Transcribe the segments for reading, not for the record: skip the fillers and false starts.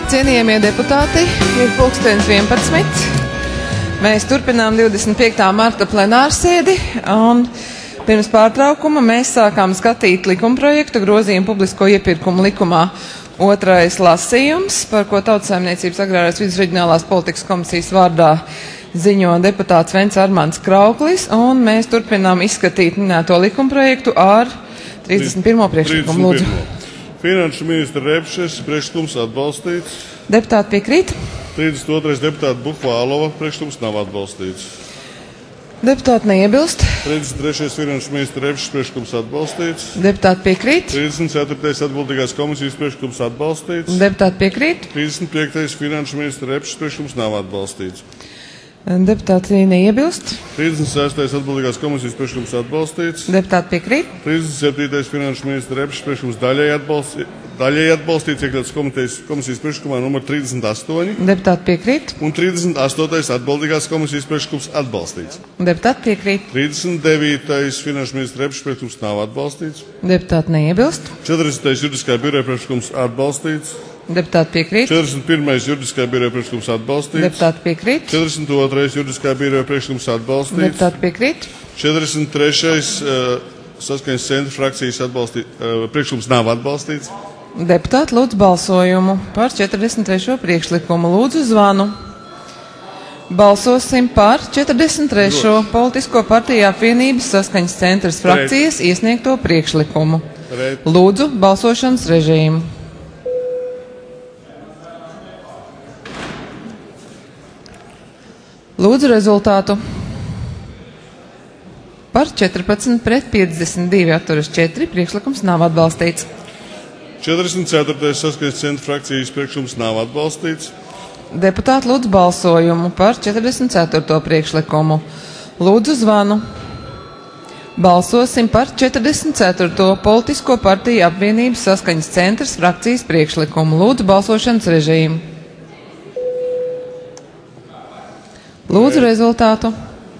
Cienījamie deputāti, ir pulkstens 11. Mēs turpinām 25. marta plenārsēdi, un pirms pārtraukuma mēs sākām skatīt likumprojektu grozījumu publisko iepirkumu likumā. Otrais lasījums, par ko Tautsaimniecības agrārās vidas reģionālās politikas komisijas vārdā ziņo deputāts Vents Armāns Krauklis, un mēs turpinām izskatīt minēto likumprojektu ar 31. priekšlikumu. Lūdzu. Finanšu ministra Repšes priekšlikums atbalstīts. Deputāti piekrīt? 32. deputāta Buhvālova priekšlikums nav atbalstīts. Deputāti neiebilst? 33. finanšu ministra Repšes priekšlikums atbalstīts. Deputāti piekrīt? 34. atbildīgās komisijas priekšlikums atbalstīts. Deputāti piekrīt? 35. finanšu ministra Repšes priekšlikums nav atbalstīts. Deputāti neiebilst? 36. atbildīgās komisijas priekšlikums atbalstīts. Deputāti piekrīt? 37. finanšu ministra Repšes priekšlikums daļēji atbalstīts, iekļauts komisijas priekšlikumā numur 38. Deputāti piekrīt? Un 38. atbildīgās komisijas priekšlikums atbalstīts. Deputāti piekrīt? 39. finanšu ministra Repšes priekšlikums nav atbalstīts. Deputāti neiebilst? 40. juridiskā biroja priekšlikums atbalstīts. Deputāti piekrīt? 41. juridiskā biroja priekšlikums atbalstīts. Deputāti piekrīt? 42. juridiskā biroja priekšlikums atbalstīts. Deputāti piekrīt? 43. saskaņas centra frakcijas priekšlikums nav atbalstīts. Deputāti lūdzu balsojumu par 43. priekšlikumu. Lūdzu zvanu. Balsosim par 43. politisko partiju apvienības saskaņas centras frakcijas iesniegto priekšlikumu. Lūdzu balsošanas režīmu. Lūdzu rezultātu. Par 14 pret 52 atturas 4 priekšlikums nav atbalstīts. 44. saskaņas centra frakcijas priekšlikums nav atbalstīts. Deputāti lūdzu balsojumu par 44. priekšlikumu. Lūdzu zvanu. Balsosim par 44. politisko partiju apvienības saskaņas centras frakcijas priekšlikumu. Lūdzu balsošanas režīmu. Lūdzu rezultātu.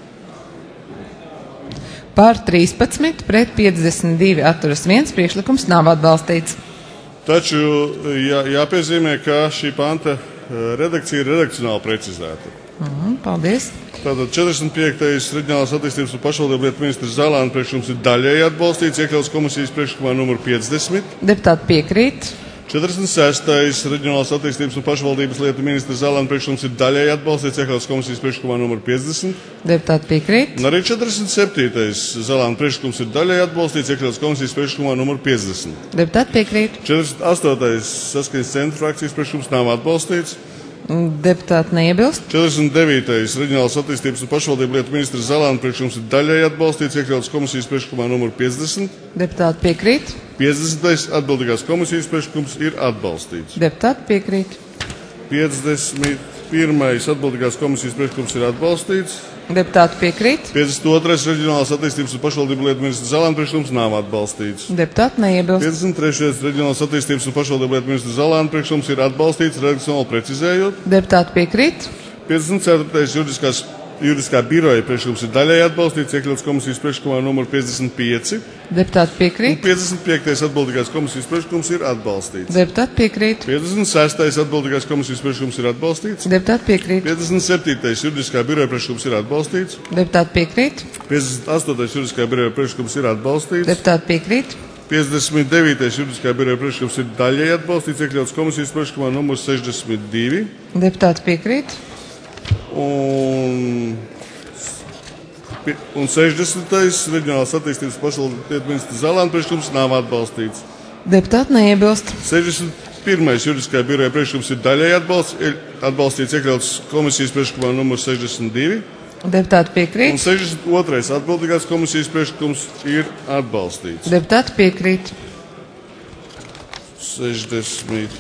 Par 13 pret 52 atturas 1 priekšlikums nav atbalstīts. Taču jāpiezīmē, ka šī panta redakcija ir redakcionāli precizēta. Paldies. Tātad 45. reģionālās attīstības un pašvaldību lietu ministrs Zalāna priekšlikums ir daļēji atbalstīts, iekļauts komisijas priekšlikumā numur 50. Deputāti piekrīt. 46. reģionālās attīstības un pašvaldības lietu ministra Zalāna priekšlikums ir daļēji atbalstīts, iekļauts komisijas priekšlikumā numur 50. Deputāti piekrīt. Un arī 47. Zalāna priekšlikums ir daļēji atbalstīts, iekļauts komisijas priekšlikumā numur 50. Deputāti piekrīt. 48. saskaņas centra frakcijas priekšlikums nav atbalstīts. Deputāti neiebilst. 49. reģionālās attīstības un pašvaldību lietu ministra Zalāna priekšlikums ir daļēji atbalstīts, iekļauts komisijas priekšlikumā numur 50. Deputāti piekrīt. 50. atbildīgās komisijas priekšlikums ir atbalstīts. Deputāti piekrīt. 51. atbildīgās komisijas priekšlikums ir atbalstīts. Deputāti piekrīt. 52. reģionālās attīstības un pašvaldību lietu ministra Zalāna priekšlikums nav atbalstīts. Deputāti neiebilst. 53. reģionālās attīstības un pašvaldību lietu ministra Zalāna priekšlikums ir atbalstīts, redakcionāli precizējot. Deputāti piekrīt. 54. juridiskā biroja priekšlikums ir daļēji atbalstīts, iekļauts komisijas priekšlikumā numur 55. Deputāti piekrīt. 55. atbildīgās komisijas priekšlikums ir atbalstīts. Deputāti piekrīt. 56. atbildīgās komisijas priekšlikums ir atbalstīts. Deputāti piekrīt. 57. juridiskā biroja priekšlikums ir atbalstīts. Deputāti piekrīt. 58. juridiskā biroja priekšlikums ir atbalstīts. Deputāti piekrīt. 59. juridiskā biroja priekšlikums ir daļēji atbalstīts, iekļauts komisijas priekšlikumā numur 62. Deputāti piekrīt. Un 60. reģionālās attīstības pašvaldību lietu ministra Zalāna priekšlikums nav atbalstīts. Deputāti neiebilst. 61. juridiskā biroja priekšlikums ir daļēji atbalstīts, iekļauts komisijas priekšlikumā numur 62. Deputāti piekrīt. Un 62. atbildīgās komisijas priekšlikums ir atbalstīts. Deputāti piekrīt. 63.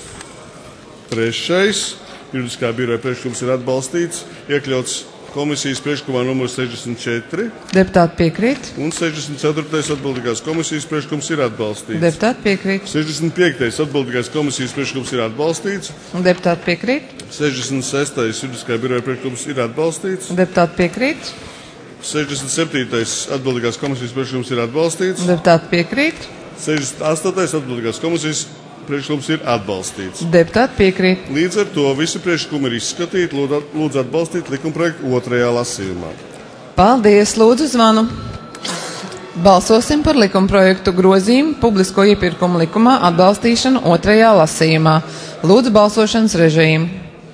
juridiskā biroja priekšlikums ir atbalstīts, iekļauts komisijas priekšlikumā numur 64. Deputāti piekrīt. Un 64. atbildīgās komisijas priekšlikums ir atbalstīts. Deputāti piekrīt. 65. atbildīgās komisijas priekšlikums ir atbalstīts. Deputāti piekrīt. 66. juridiskā biroja priekšlikums ir atbalstīts. Deputāti piekrīt. 67. atbildīgās komisijas priekšlikums ir atbalstīts. Deputāti piekrīt. 68. atbildīgās komisijas priekšlikums ir atbalstīts. Deputāti piekrīt. Līdz ar to visi priekšlikumi ir izskatīti. Lūdzu atbalstīt likumprojektu otrajā lasījumā. Paldies, lūdzu zvanu. Balsosim par likumprojektu grozījumu publisko iepirkumu likumā atbalstīšanu otrajā lasījumā. Lūdzu balsošanas režīmu.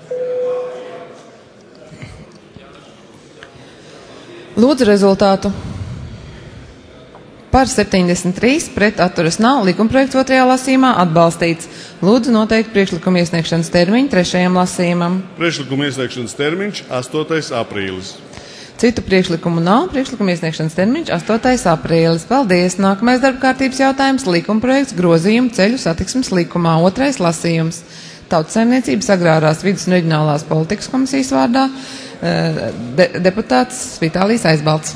Lūdzu rezultātu. Par 73, pret atturas nav, likumprojekts otrajā lasījumā atbalstīts. Lūdzu noteikt priekšlikumu iesniegšanas termiņu trešajam lasījumam. Priekšlikumu iesniegšanas termiņš 8. aprīlis. Citu priekšlikumu nav. Priekšlikuma iesniegšanas termiņš 8. aprīlis. Paldies. Nākamais darbkārtības jautājums - likumprojekts grozījumu ceļu satiksmes likumā. Otrais lasījums. Tautsaimniecības agrārās vidas un reģionālās politikas komisijas vārdā deputāts Vitālijs Aizbalts.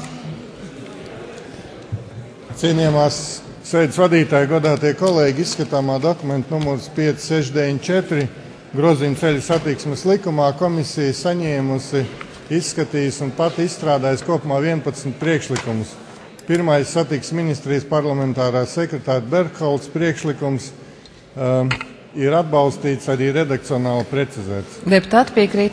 Cienījamās sēdes vadītāji, godātie kolēģi, izskatāmā dokumenta numurs 5694 grozījuma ceļu satiksmes likumā komisija saņēmusi, izskatījis un pat izstrādājis kopumā 11 priekšlikumus. Pirmais satiksmes ministrijas parlamentārā sekretāra Bergholts priekšlikums ir atbalstīts, arī redakcionāli precizēts. Deputāti piekrīt.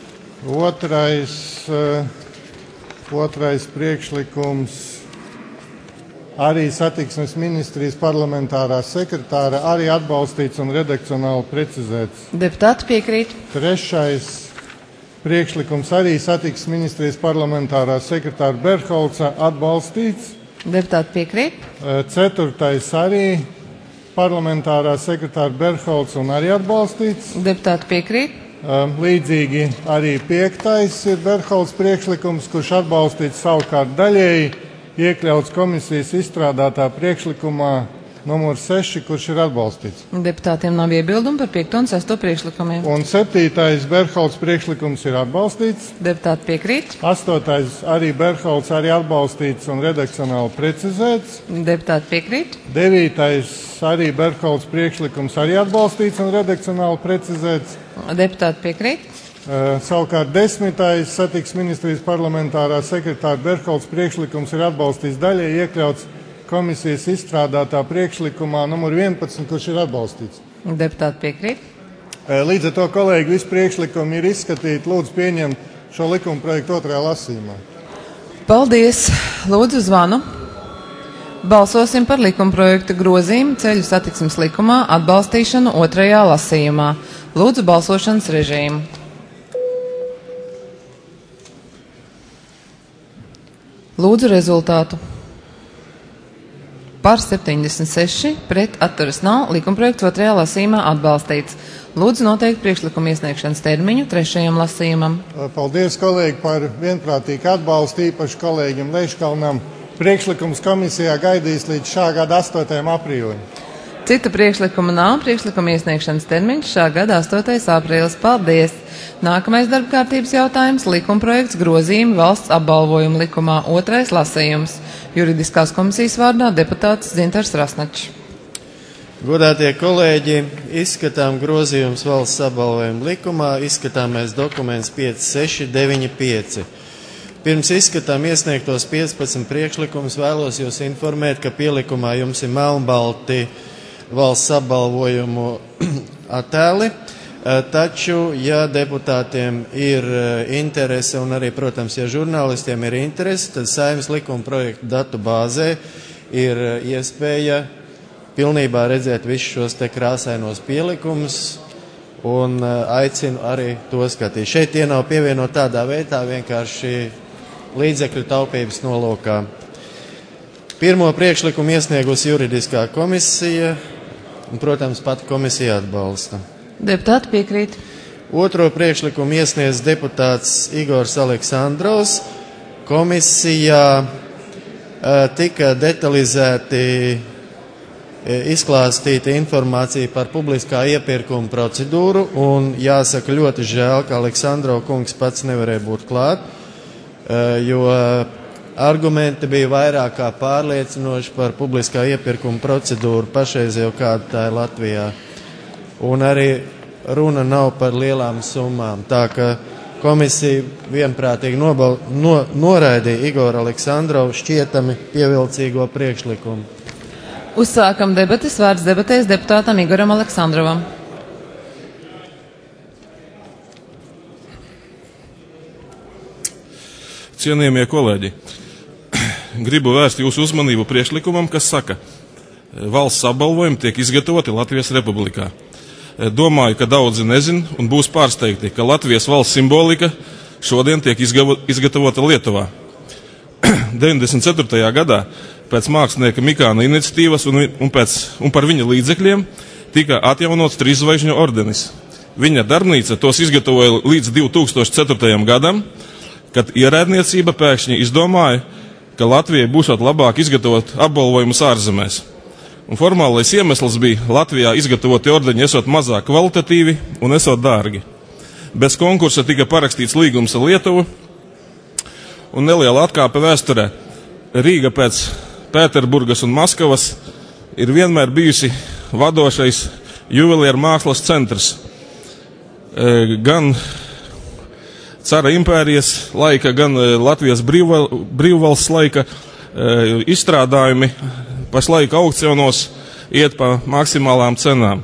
Otrais priekšlikums arī satiksmes ministrijas parlamentārā sekretāra arī atbalstīts un redakcionāli precizēts. Deputāti piekrīt. Trešais priekšlikums arī satiksmes ministrijas parlamentārā sekretāra Bergholtsa atbalstīts. Deputāti piekrīt. Ceturtais arī parlamentārā sekretāra Bergholtsa un arī atbalstīts. Deputāti piekrīt. Līdzīgi arī piektais ir Bergholtsa priekšlikums, kurš atbalstīts savukārt daļēji iekļauts komisijas izstrādātā priekšlikumā numur 6, kurš ir atbalstīts. Deputātiem nav iebildumi par 5. un 6. priekšlikumiem. Un 7. Bergholtsa priekšlikums ir atbalstīts. Deputāti piekrīt. 8. arī Bergholtsa arī atbalstīts un redakcionāli precizēts. Deputāti piekrīt. 9. arī Bergholtsa priekšlikums arī atbalstīts un redakcionāli precizēts. Deputāti piekrīt. Savukārt 10. satiksmes ministrijas parlamentārā sekretāra Bergholtsa priekšlikums ir atbalstīts daļai iekļauts komisijas izstrādātā priekšlikumā numur 11, kurš ir atbalstīts. Deputāti piekrīt. Līdz ar to, kolēģi, visi priekšlikumi ir izskatīti. Lūdzu pieņemt šo likuma projektu otrajā lasījumā. Paldies. Lūdzu zvanu. Balsosim par likuma projektu grozījumu ceļu satiksmes likumā atbalstīšanu otrajā lasījumā. Lūdzu balsošanas režīmu. Lūdzu rezultātu. Par 76, pret atturas nav, likumprojekts otrajā lasījumā atbalstīts. Lūdzu noteikt priekšlikumu iesniegšanas termiņu trešajam lasījumam. Paldies, kolēģi, par vienprātīgu atbalstu, īpaši kolēģim Leiškalnam. Priekšlikums komisijā gaidīs līdz šā gada 8. aprīlim. Cita priekšlikuma nav. Priekšlikuma iesniegšanas termiņš šā gada 8. aprīlis. Paldies! Nākamais darbkārtības jautājums - likumprojekts grozījumi valsts apbalvojuma likumā. Otrais lasījums. Juridiskās komisijas vārdā deputāts Dzintars Rasnačs. Godātie kolēģi, izskatām grozījums valsts apbalvojuma likumā, izskatāmais dokuments 5695. Pirms izskatām iesniegtos 15 priekšlikumus vēlos jūs informēt, ka pielikumā jums ir melnbalti valsts apbalvojumu attēli, taču, ja deputātiem ir interese un arī, protams, ja žurnālistiem ir interese, tad Saeimas likuma projektu datu bāzē ir iespēja pilnībā redzēt visus šos te krāsainos pielikumus un aicinu arī to skatīt. Šeit tie nav pievienot tādā veidā, vienkārši līdzekļu taupības nolūkā. Pirmo priekšlikumu iesniegusi juridiskā komisija un, protams, pati komisija atbalsta. Deputāti piekrīt. Otro priekšlikumu iesniedz deputāts Igors Aleksandrovs. Komisijā tika detalizēti izklāstīta informācija par publiskā iepirkuma procedūru, un jāsaka ļoti žēl, ka Aleksandrov kungs pats nevarēja būt klāt, jo argumenti bija vairāk kā pārliecinoši par publiskā iepirkuma procedūru pašreizējo, kāda tā ir Latvijā. Un arī runa nav par lielām summām. Tā ka komisija vienprātīgi noraidīja Igora Aleksandrovu šķietami pievilcīgo priekšlikumu. Uzsākam debates. Vārds debatēs deputātam Igoram Aleksandrovam. Cienījamie kolēģi, gribu vērst jūsu uzmanību priekšlikumam, kas saka, valsts apbalvojumi tiek izgatavoti Latvijas Republikā. Domāju, ka daudzi nezin un būs pārsteigti, ka Latvijas valsts simbolika šodien tiek izgatavota Lietuvā. 94. gadā pēc mākslinieka Mikāna iniciatīvas un par viņa līdzekļiem tika atjaunots Trīszvaigžņu ordenis. Viņa darbnīca tos izgatavoja līdz 2004. gadam, kad ierēdniecība pēkšņi izdomāja, ka Latvijai būšot labāk izgatavot apbalvojumus ārzemēs. Un formālais iemesls bija Latvijā izgatavoti ordeņi esot mazāk kvalitatīvi un esot dārgi. Bez konkursa tika parakstīts līgums ar Lietuvu un neliela atkāpe vēsturē. Rīga pēc Pēterburgas un Maskavas ir vienmēr bijusi vadošais juvelieru mākslas centrs. Gan cara impērijas laika, gan Latvijas brīvvalsts laika izstrādājumi pašlaik aukcionos iet pa maksimālām cenām.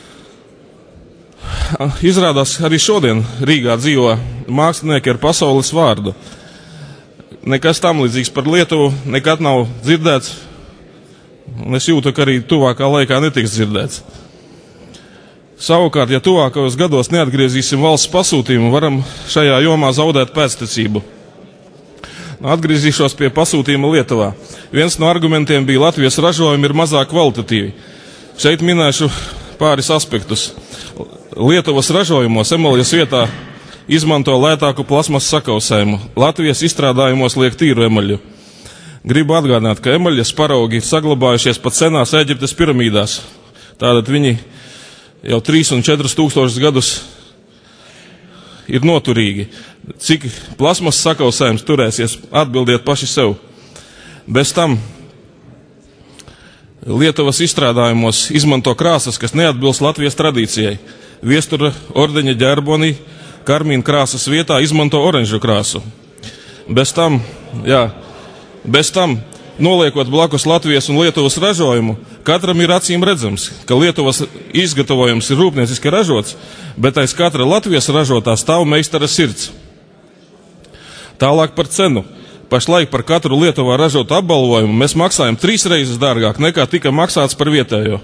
Izrādās, arī šodien Rīgā dzīvo mākslinieki ar pasaules vārdu. Nekas tam līdzīgs par Lietuvu nekad nav dzirdēts, un es jūtu, ka arī tuvākā laikā netiks dzirdēts. Savukārt, ja tuvākajos gados neatgriezīsim valsts pasūtījumu, varam šajā jomā zaudēt pēctecību. Atgriezīšos pie pasūtījuma Lietuvā. Viens no argumentiem bija Latvijas ražojumi ir mazāk kvalitatīvi. Šeit minēšu pāris aspektus. Lietuvas ražojumos emaljas vietā izmanto lētāku plasmas sakausējumu. Latvijas izstrādājumos liek tīru emaļu. Gribu atgādināt, ka emaļas paraugi ir saglabājušies pat senās Ēģiptes piramīdās. Tātad viņi jau 3 un 4 tūkstošus gadus ir noturīgi. Cik plasmas sakausējums turēsies, atbildiet paši sev. Bez tam Lietuvas izstrādājumos izmanto krāsas, kas neatbilst Latvijas tradīcijai. Viestura, ordeņa, ģerboni, karmīna krāsas vietā izmanto oranžu krāsu. Bez tam, noliekot blakus Latvijas un Lietuvas ražojumu, katram ir acīm redzams, ka Lietuvas izgatavojums ir rūpnieciski ražots, bet aiz katra Latvijas ražotā stāv meistara sirds. Tālāk par cenu. Pašlaik par katru Lietuvā ražotu apbalvojumu mēs maksājam 3 reizes dārgāk nekā tika maksāts par vietējo.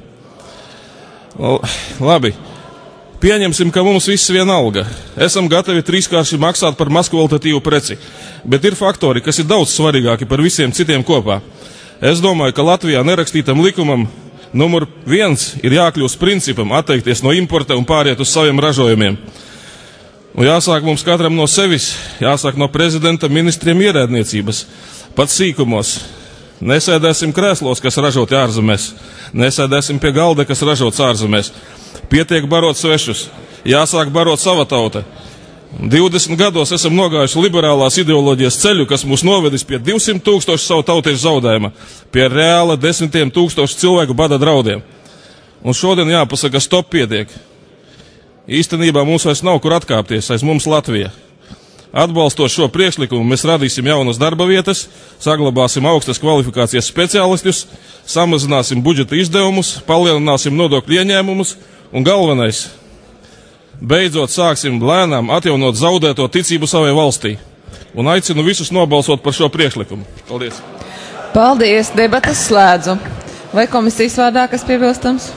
Labi, pieņemsim, ka mums viss vienalga. Esam gatavi 3-kārši maksāt par mazkvalitatīvu preci, bet ir faktori, kas ir daudz svarīgāki par visiem citiem kopā. Es domāju, ka Latvijā nerakstītam likumam numur 1 ir jākļūst principam atteikties no importa un pāriet uz saviem ražojumiem. Un jāsāk mums katram no sevis, jāsāk no prezidenta, ministriem, ierēdniecības, pat sīkumos. Nesēdēsim krēslos, kas ražoti ārzemēs, nesēdēsim pie galda, kas ražots ārzemēs. Pietiek barot svešus, jāsāk barot sava tauta. 20 gados esam nogājuši liberālās ideoloģijas ceļu, kas mūs novedis pie 200 000 savu tautiešu zaudējuma, pie reāla 10 000 cilvēku bada draudiem. Un šodien jāpasaka, stop, pietiek. Īstenībā mums vairs nav kur atkāpties, aiz mums Latvija. Atbalstot šo priekšlikumu, mēs radīsim jaunas darba vietas, saglabāsim augstas kvalifikācijas speciālistus, samazināsim budžeta izdevumus, palielināsim nodokļu ieņēmumus un galvenais, beidzot sāksim lēnām atjaunot zaudēto ticību savai valstī. Un aicinu visus nobalsot par šo priekšlikumu. Paldies! Paldies! Debates slēdzu. Vai komisijas vārdā kas piebilstams?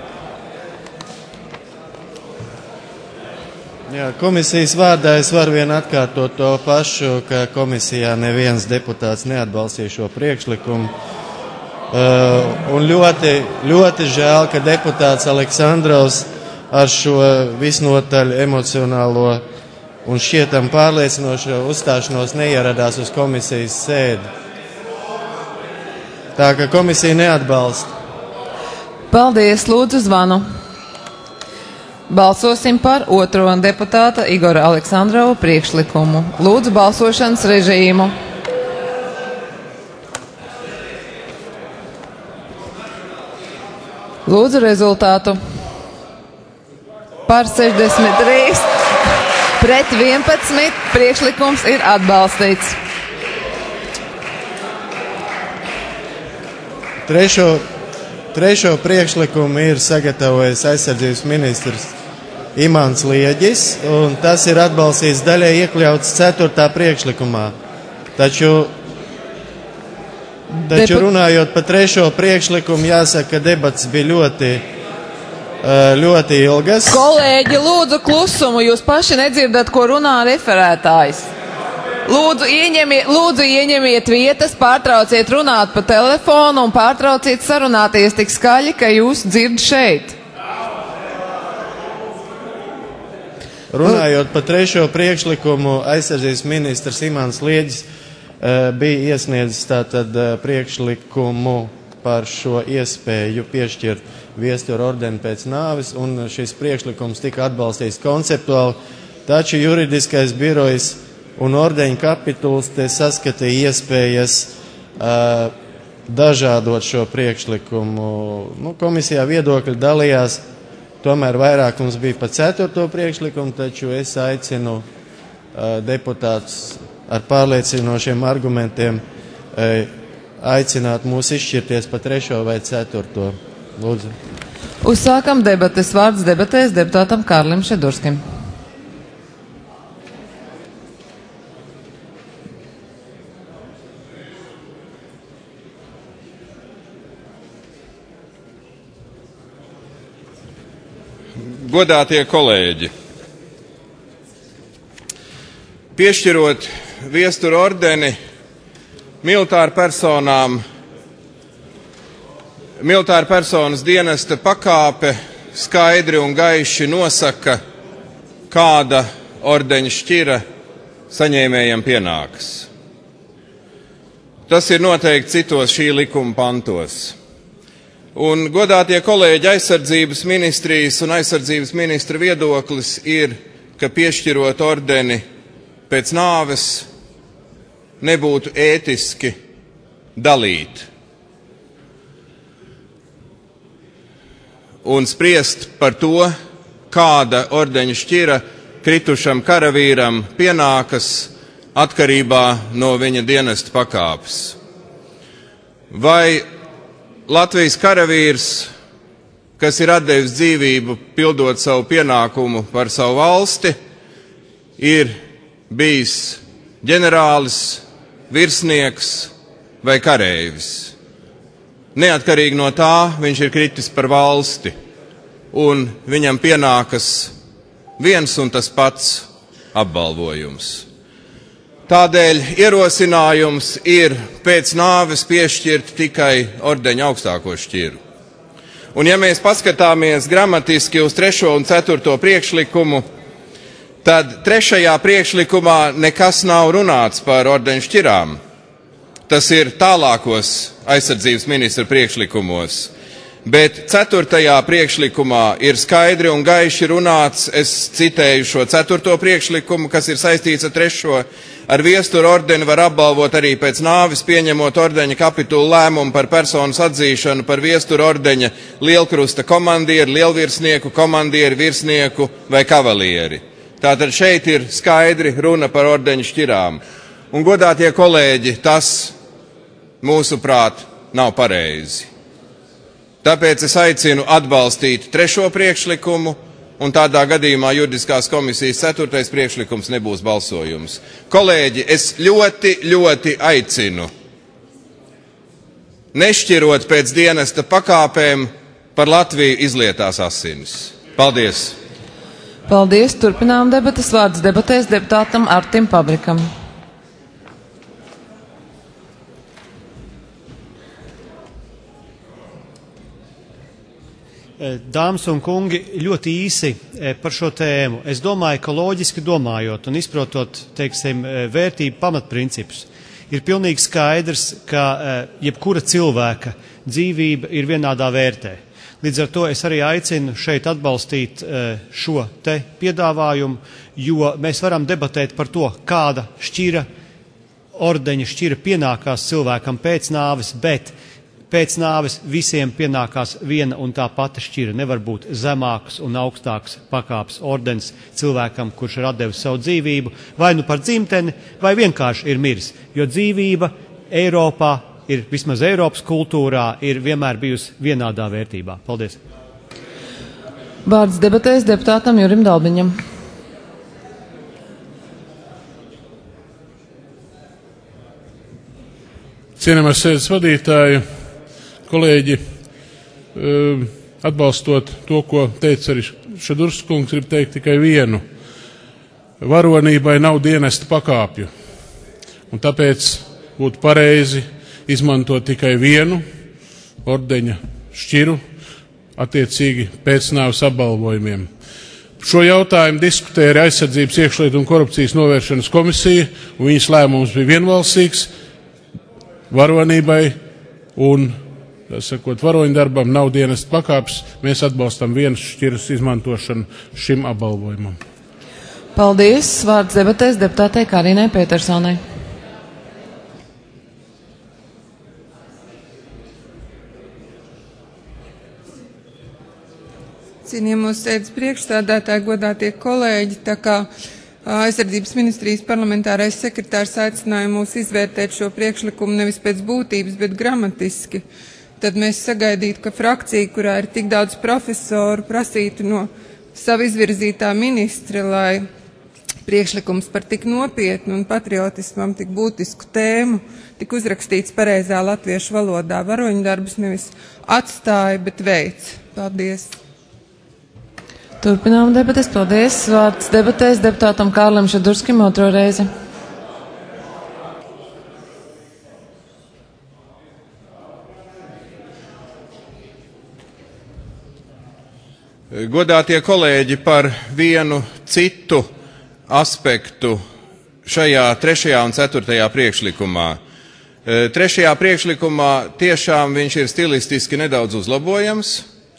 Jā, komisijas vārdā es varu vien atkārtot to pašu, ka komisijā neviens deputāts neatbalstīja šo priekšlikumu. Un ļoti žēl, ka deputāts Aleksandrovs ar šo visnotaļ emocionālo un šķietam pārliecinošo uzstāšanos neieradās uz komisijas sēdi. Tā ka komisija neatbalsta. Paldies, lūdzu zvanu. Balsosim par otro deputāta Igora Aleksandrova priekšlikumu. Lūdzu balsošanas režīmu. Lūdzu rezultātu. Par 63, pret 11, priekšlikums ir atbalstīts. Trešo priekšlikumu ir sagatavojis aizsardzības ministrs Imants Lieģis, un tas ir atbalstīts daļai iekļauts 4. priekšlikumā. Taču runājot par trešo priekšlikumu, jāsaka, ka debats bija ļoti ilgas. Kolēģi, lūdzu klusumu, jūs paši nedzirdat, ko runā referētājs. Lūdzu, ieņemiet vietas, pārtrauciet runāt pa telefonu un pārtrauciet sarunāties tik skaļi, ka jūs dzird šeit. Runājot par trešo priekšlikumu, aizsardzības ministrs Imants Lieģis bija iesniedzis tātad priekšlikumu par šo iespēju piešķirt viesturu ordeni pēc nāves, un šis priekšlikums tika atbalstīts konceptuāli, taču juridiskais birojs un ordeņu kapituls te saskatīja iespējas dažādot šo priekšlikumu. Komisijā viedokļi dalījās, tomēr vairākums bija pa 4. priekšlikumu, taču es aicinu deputātus ar pārliecinošiem argumentiem aicināt mūs izšķirties pa 3. vai 4. Lūdzu. Uzsākam debates. Vārds debatēs deputātam Kārlim Šedurskim. Godātie kolēģi, piešķirot viesturu ordeni militāru personas dienesta pakāpe skaidri un gaiši nosaka, kāda ordeņa šķira saņēmējam pienākas. Tas ir noteikti citos šī likuma pantos. Un, godātie kolēģi, aizsardzības ministrijas un aizsardzības ministra viedoklis ir, ka piešķirot ordeni pēc nāves nebūtu ētiski dalīt un spriest par to, kāda ordeņa šķira kritušam karavīram pienākas atkarībā no viņa dienesta pakāpes. Vai Latvijas karavīrs, kas ir atdevis dzīvību pildot savu pienākumu par savu valsti, ir bijis ģenerālis, virsnieks vai kareivis. Neatkarīgi no tā, viņš ir kritis par valsti, un viņam pienākas viens un tas pats apbalvojums. Tādēļ ierosinājums ir pēc nāves piešķirt tikai ordeņa augstāko šķiru. Un ja mēs paskatāmies gramatiski uz 3. un 4. priekšlikumu, tad 3. priekšlikumā nekas nav runāts par ordeņa šķirām. Tas ir tālākos aizsardzības ministra priekšlikumos. Bet 4. priekšlikumā ir skaidri un gaiši runāts, es citēju šo 4. priekšlikumu, kas ir saistīts ar 3. Ar viesturu ordeni var apbalvot arī pēc nāves, pieņemot ordeņa kapitulu lēmumu par personas atzīšanu par viesturu ordeņa lielkrusta komandieru, lielvirsnieku, komandieru, virsnieku vai kavalieri. Tātad šeit ir skaidri runa par ordeņa šķirām. Un, godātie kolēģi, tas, mūsuprāt, nav pareizi. Tāpēc es aicinu atbalstīt 3. priekšlikumu, un tādā gadījumā juridiskās komisijas 4. priekšlikums nebūs balsojums. Kolēģi, es ļoti aicinu nešķirot pēc dienesta pakāpēm par Latviju izlietās asinis. Paldies! Paldies! Turpinām debatas. Vārds debatēs deputātam Artim Pabrikam. Dāmas un kungi, ļoti īsi par šo tēmu. Es domāju, ka loģiski domājot un izprotot, vērtību pamatprincipus, ir pilnīgi skaidrs, ka jebkura cilvēka dzīvība ir vienādā vērtē. Līdz ar to es arī aicinu šeit atbalstīt šo te piedāvājumu, jo mēs varam debatēt par to, kāda ordeņa šķira pienākās cilvēkam pēc nāves, bet pēc nāves visiem pienākās viena un tā pati šķira. Nevar būt zemāks un augstāks pakāpes ordens cilvēkam, kurš ir atdevis savu dzīvību, vai nu par dzimteni, vai vienkārši ir miris. Jo dzīvība Eiropā ir vismaz Eiropas kultūrā, ir vienmēr bijusi vienādā vērtībā. Paldies! Vārds debatēs deputātam Jurim Dalbiņam. Cienījamais sēdes vadītāji, kolēģi, atbalstot to, ko teica arī Šadurskas kungs, grib teikt tikai vienu. Varonībai nav dienesta pakāpju, un tāpēc būtu pareizi izmantot tikai vienu ordeņa šķiru attiecīgi pēcnāves apbalvojumiem. Šo jautājumu diskutēja Aizsardzības, iekšlietu un korupcijas novēršanas komisija, un viņas lēmums bija vienbalsīgs. Varonībai un, varoņdarbam nav dienesta pakāpes. Mēs atbalstam vienas šķiras izmantošanu šim apbalvojumam. Paldies. Vārds debatēs deputātei Karinai Petersonai. Cienījamos sēdes priekšstādātāji, godātie kolēģi, tā kā Aizsardzības ministrijas parlamentārais sekretārs aicināja mūs izvērtēt šo priekšlikumu nevis pēc būtības, bet gramatiski, tad mēs sagaidītu, ka frakcija, kurā ir tik daudz profesoru, prasītu no sava izvirzītā ministra, lai priekšlikums par tik nopietnu un patriotismam tik būtisku tēmu tik uzrakstīts pareizā latviešu valodā. Varoņdarbus nevis atstāja, bet veic. Paldies! Turpinām debates. Paldies. Vārds debatēs deputātam Kārlim Šadurskim otro reizi. Godātie kolēģi, par vienu citu aspektu šajā 3. un 4. priekšlikumā. 3. priekšlikumā tiešām viņš ir stilistiski nedaudz uzlabojams.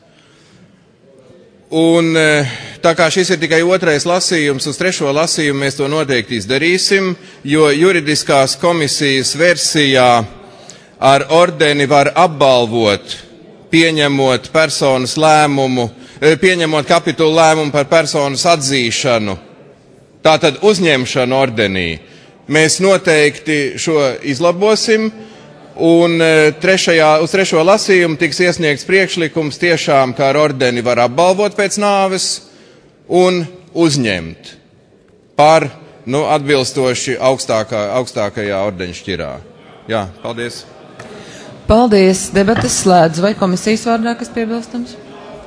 Un tā kā šis ir tikai 2. lasījums, uz 3. lasījumu mēs to noteikti izdarīsim, jo juridiskās komisijas versijā ar ordeni var apbalvot, pieņemot personas lēmumu, pieņemot kapitulu lēmumu par personas atzīšanu, tātad uzņemšanu ordenī. Mēs noteikti šo izlabosim. Un uz 3. lasījumu tiks iesniegts priekšlikums tiešām, kā ar ordeni var apbalvot pēc nāves un uzņemt par, atbilstoši augstākajā ordeņa šķirā. Jā, paldies. Paldies. Debates slēdz. Vai komisijas vārdā kas piebilstams?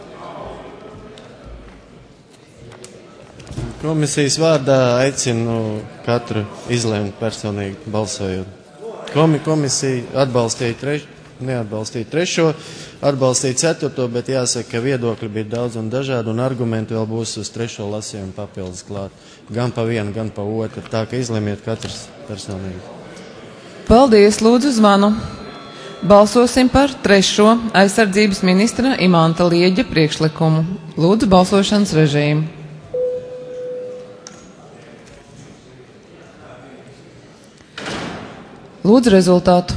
Komisijas vārdā aicinu katru izlēmt personīgi balsojot. Komisija neatbalstīja 3., atbalstīja 4., bet jāsaka, ka viedokļi bija daudz un dažādi, un argumenti vēl būs uz 3. lasījumu papildus klāt. Gan pa vienu, gan pa otru. Tā ka izlemiet katrs personīgi. Paldies, lūdzu zvanu. Balsosim par 3. aizsardzības ministra Imanta Lieģa priekšlikumu. Lūdzu balsošanas režīmu. Lūdzu rezultātu.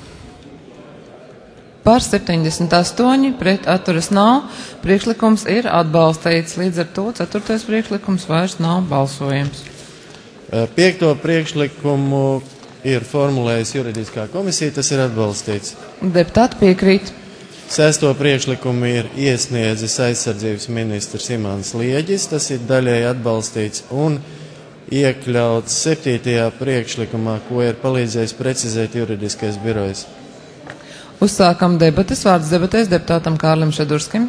Par 78, pret atturas nav. Priekšlikums ir atbalstīts. Līdz ar to 4. priekšlikums vairs nav balsojams. 5. priekšlikumu ir formulējusi juridiskā komisija, tas ir atbalstīts. Deputāti piekrīt. 6. priekšlikumu ir iesniedzis aizsardzības ministrs Imants Lieģis, tas ir daļēji atbalstīts un iekļauts 7. priekšlikumā, ko ir palīdzējis precizēt juridiskais birojs. Uzsākam debates. Vārds debatēs deputātam Kārlim Šadurskim.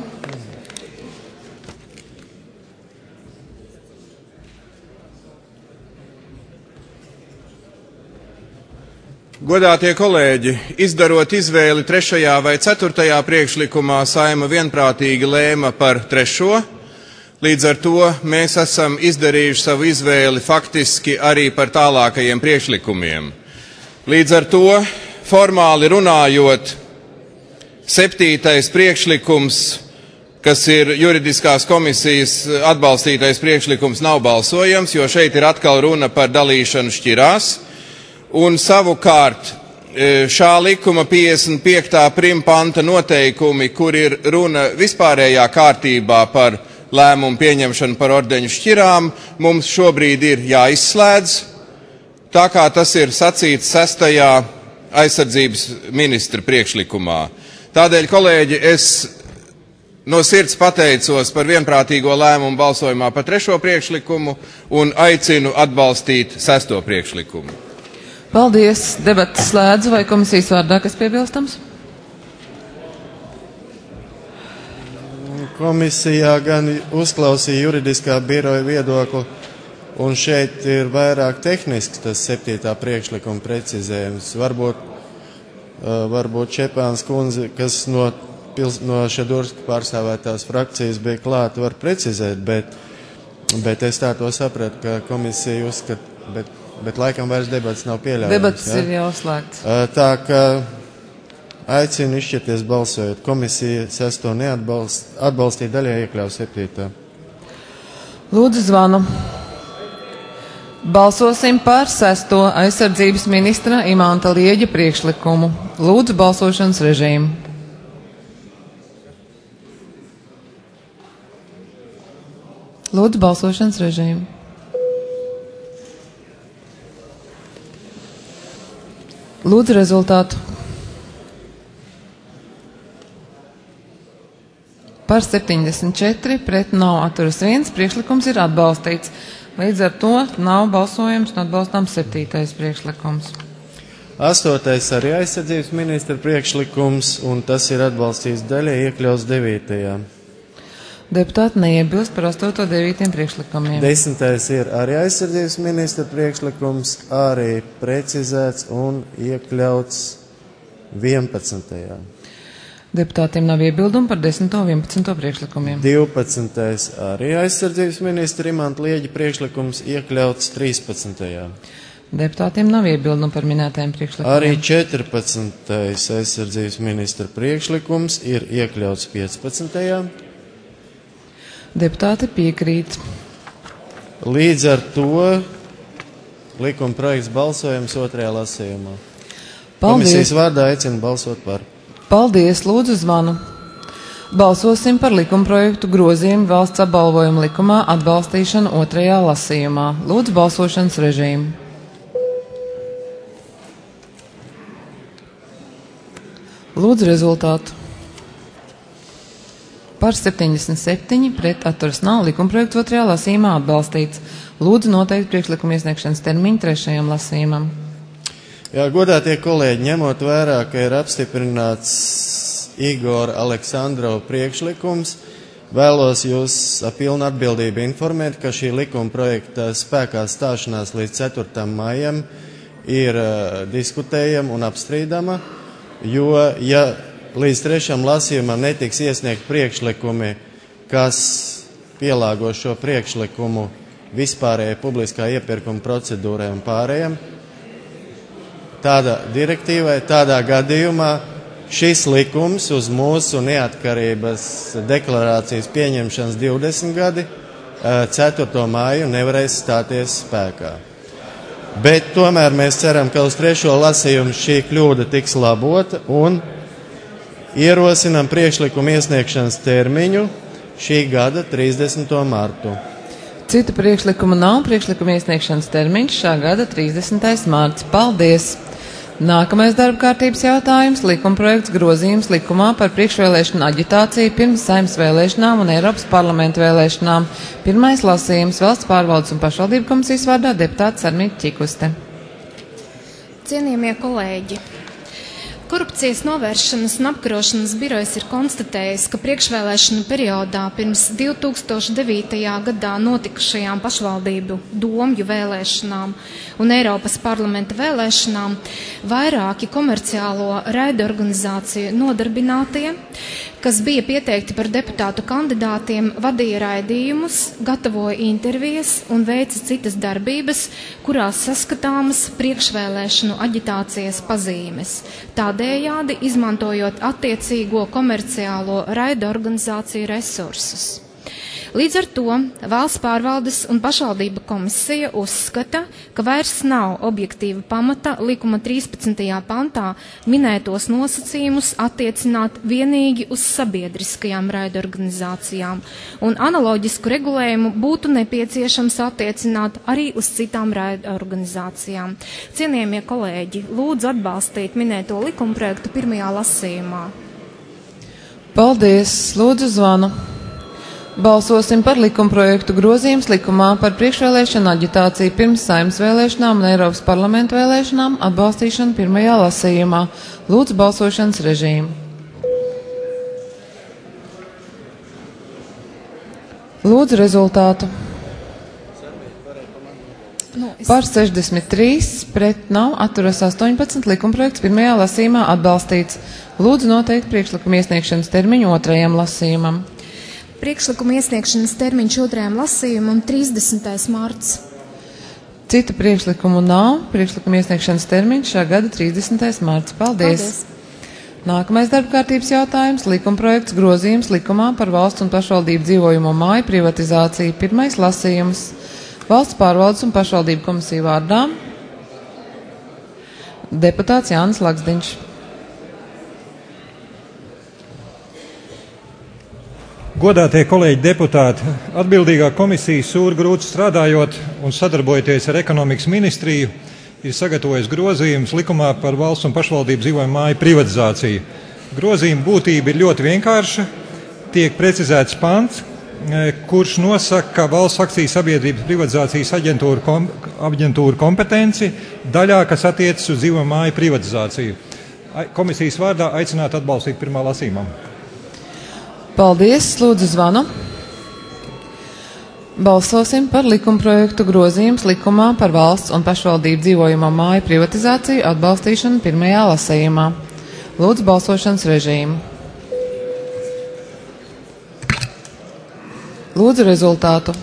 Godātie kolēģi, izdarot izvēli 3. vai 4. priekšlikumā, Saeima vienprātīgi lēma par 3. Līdz ar to mēs esam izdarījuši savu izvēli faktiski arī par tālākajiem priekšlikumiem. Līdz ar to, formāli runājot, 7. priekšlikums, kas ir juridiskās komisijas atbalstītais priekšlikums, nav balsojams, jo šeit ir atkal runa par dalīšanu šķirās. Un savukārt šā likuma 55. panta noteikumi, kur ir runa vispārējā kārtībā par lēmumu pieņemšanu par ordeņu šķirām, mums šobrīd ir jāizslēdz, tā kā tas ir sacīts 6. aizsardzības ministra priekšlikumā. Tādēļ, kolēģi, es no sirds pateicos par vienprātīgo lēmumu balsojumā par 3. priekšlikumu un aicinu atbalstīt 6. priekšlikumu. Paldies. Debatas slēdzu. Vai komisijas vārdā kas piebilstams? Komisijā gan uzklausīja juridiskā biroja viedokli, un šeit ir vairāk tehnisks tas 7. priekšlikuma precizējums. Varbūt Čepāns kundze, kas no Šedursku pārstāvētās frakcijas bija klāta, var precizēt, bet es tā to sapratu, ka komisija uzskata, bet laikam vairs debats nav pieļaujams. Debats ir jau slēgts. Tā ka aicinu izšķirties balsojot. Komisija 6. atbalstīja daļai iekļauj 7. Lūdzu zvanu. Balsosim par 6. aizsardzības ministra Imanta Lieģa priekšlikumu. Lūdzu balsošanas režīmu. Lūdzu balsošanas režīmu. Lūdzu rezultātu. Par 74, pret nav atturas 1, priekšlikums ir atbalstīts. Līdz ar to nav balsojums un atbalstām 7. priekšlikums. 8. arī aizsardzības ministra priekšlikums, un tas ir atbalstīts daļai iekļauts 9. Deputāti neiebilst par 8. 9. priekšlikumiem. 10. ir arī aizsardzības ministra priekšlikums, arī precizēts un iekļauts 11. Deputātiem nav iebildumu par 10. un 11. priekšlikumiem. 12. arī aizsardzības ministra Imanta Lieģa priekšlikums iekļauts 13. Deputātiem nav iebildumu par minētajiem priekšlikumiem. Arī 14. aizsardzības ministra priekšlikums ir iekļauts 15. Deputāti piekrīt. Līdz ar to likuma projekts balsojums 2. lasījumā. Komisijas vārdā aicinu balsot par. Paldies, lūdzu zvanu. Balsosim par likumprojektu grozījumu valsts apbalvojuma likumā atbalstīšanu 2. lasījumā. Lūdzu balsošanas režīmu. Lūdzu rezultātu. Par 77, pret atturas nav, likumprojekts 2. lasījumā atbalstīts. Lūdzu noteikt priekšlikuma iesniegšanas termiņu 3. lasījumam. Jā, godātie kolēģi, ņemot vērā, ka ir apstiprināts Igora Aleksandrova priekšlikums, vēlos jūs ar pilnu atbildību informēt, ka šī likuma projekta spēkā stāšanās līdz 4. maijam ir diskutējama un apstrīdama, jo, ja līdz 3. lasījumam netiks iesniegt priekšlikumi, kas pielāgo šo priekšlikumu vispārējai publiskā iepirkuma procedūrai un pārējiem, tāda direktīvai, tādā gadījumā šis likums uz mūsu neatkarības deklarācijas pieņemšanas 20 gadi 4. māju nevarēs stāties spēkā. Bet tomēr mēs ceram, ka uz 3. lasījumu šī kļūda tiks labota un ierosinām priekšlikumu iesniegšanas termiņu šī gada 30. martu. Citu priekšlikumu nav, priekšlikuma iesniegšanas termiņš šā gada 30. marts. Paldies! Nākamais darba kārtības jautājums - likumprojekts grozījums likumā par priekšvēlēšanu aģitāciju pirms Saeimas vēlēšanām un Eiropas parlamenta vēlēšanām. Pirmais lasījums - Valsts pārvaldes un pašvaldību komisijas vārdā deputāts Armīta Čikuste. Cienījamie kolēģi! Korupcijas novēršanas un apkarošanas birojas ir konstatējis, ka priekšvēlēšanu periodā pirms 2009. gadā notikušajām pašvaldību domju vēlēšanām un Eiropas parlamenta vēlēšanām vairāki komerciālo raidorganizāciju nodarbinātie, kas bija pieteikti par deputātu kandidātiem, vadīja raidījumus, gatavoja intervijas un veica citas darbības, kurās saskatāmas priekšvēlēšanu aģitācijas pazīmes. Tādējādi izmantojot attiecīgo komerciālo raidorganizāciju resursus. Līdz ar to Valsts pārvaldes un pašvaldība komisija uzskata, ka vairs nav objektīva pamata likuma 13. pantā minētos nosacījumus attiecināt vienīgi uz sabiedriskajām raidorganizācijām, un analoģisku regulējumu būtu nepieciešams attiecināt arī uz citām raidorganizācijām. Cienījamie kolēģi, lūdzu atbalstīt minēto likumprojektu pirmajā lasījumā. Paldies, lūdzu zvanu. Balsosim par likumprojektu grozījums likumā par priekšvēlēšanu aģitāciju pirms Saeimas vēlēšanām un Eiropas parlamenta vēlēšanām atbalstīšanu pirmajā lasījumā. Lūdzu balsošanas režīmu. Lūdzu rezultātu. Par 63, pret nav, atturas 18, likumprojekts pirmajā lasījumā atbalstīts. Lūdzu noteikt priekšlikuma iesniegšanas termiņu otrajam lasījumam. Priekšlikuma iesniegšanas termiņš otrajam lasījumam 30. marts. Citu priekšlikumu nav. Priekšlikuma iesniegšanas termiņš šā gada 30. marts. Paldies! Nākamais darbkārtības jautājums - likumprojekts grozījums likumā par valsts un pašvaldību dzīvojamo māju privatizāciju. Pirmais lasījums. Valsts pārvaldes un pašvaldību komisiju vārdā deputāts Jānis Laksdiņš. Godātie kolēģi deputāti, atbildīgā komisija sūr grūti strādājot un sadarbojoties ar ekonomikas ministriju, ir sagatavojis grozījums likumā par valsts un pašvaldību dzīvojumu māju privatizāciju. Grozījuma būtība ir ļoti vienkārša. Tiek precizēts pants, kurš nosaka, ka valsts akciju sabiedrības privatizācijas aģentūra kompetenci daļā, kas attiecas uz dzīvojumu māju privatizāciju. Komisijas vārdā aicināt atbalstīt pirmā lasījumā. Paldies, lūdzu zvanu. Balsosim par likumprojektu grozījums likumā par valsts un pašvaldību dzīvojamo māju privatizāciju atbalstīšanu pirmajā lasījumā. Lūdzu balsošanas režīmu. Lūdzu rezultātu.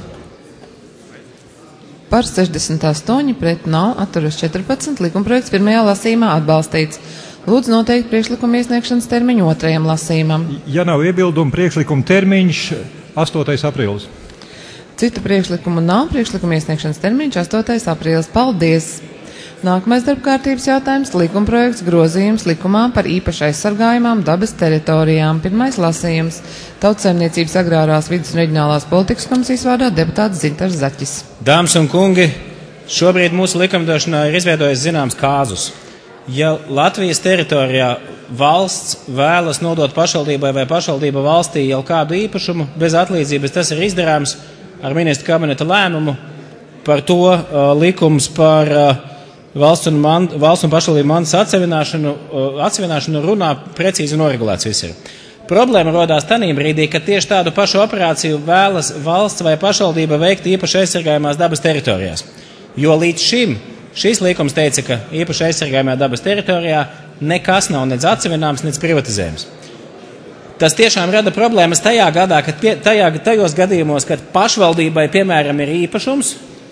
Par 68, pret nav, atturas 14, likumprojekts pirmajā lasījumā atbalstīts. Lūdzu noteikt priekšlikuma iesniegšanas termiņu otrajam lasījumam. Ja nav iebildumu, priekšlikuma termiņš 8. aprīlis. Citu priekšlikumu nav. Priekšlikuma iesniegšanas termiņš 8. aprīlis. Paldies! Nākamais darbkārtības jautājums - likumprojekts grozījums likumā par īpaši aizsargājumām dabas teritorijām. Pirmais lasījums - Tautsaimniecības agrārās vidas un reģionālās politikas komisijas vārdā deputāts Zintars Zaķis. Dāmas un kungi, šobrīd mūsu likumdošanā ir izveidojis zināms kāzus. Ja Latvijas teritorijā valsts vēlas nodot pašvaldībai vai pašvaldība valstī jau kādu īpašumu bez atlīdzības, tas ir izdarāms ar ministra kabineta lēmumu. Par to likums par valsts un pašvaldību mantas atsevināšanu runā precīzi noregulēts viss ir. Problēma rodās tanī brīdī, ka tieši tādu pašu operāciju vēlas valsts vai pašvaldība veikt īpaši aizsargājumās dabas teritorijās. Jo līdz šim šis likums teica, ka īpaši aizsargājumā dabas teritorijā nekas nav nec atsevināms, nec privatizējums. Tas tiešām rada problēmas tajā gadā, tajos gadījumos, kad pašvaldībai, piemēram, ir īpašums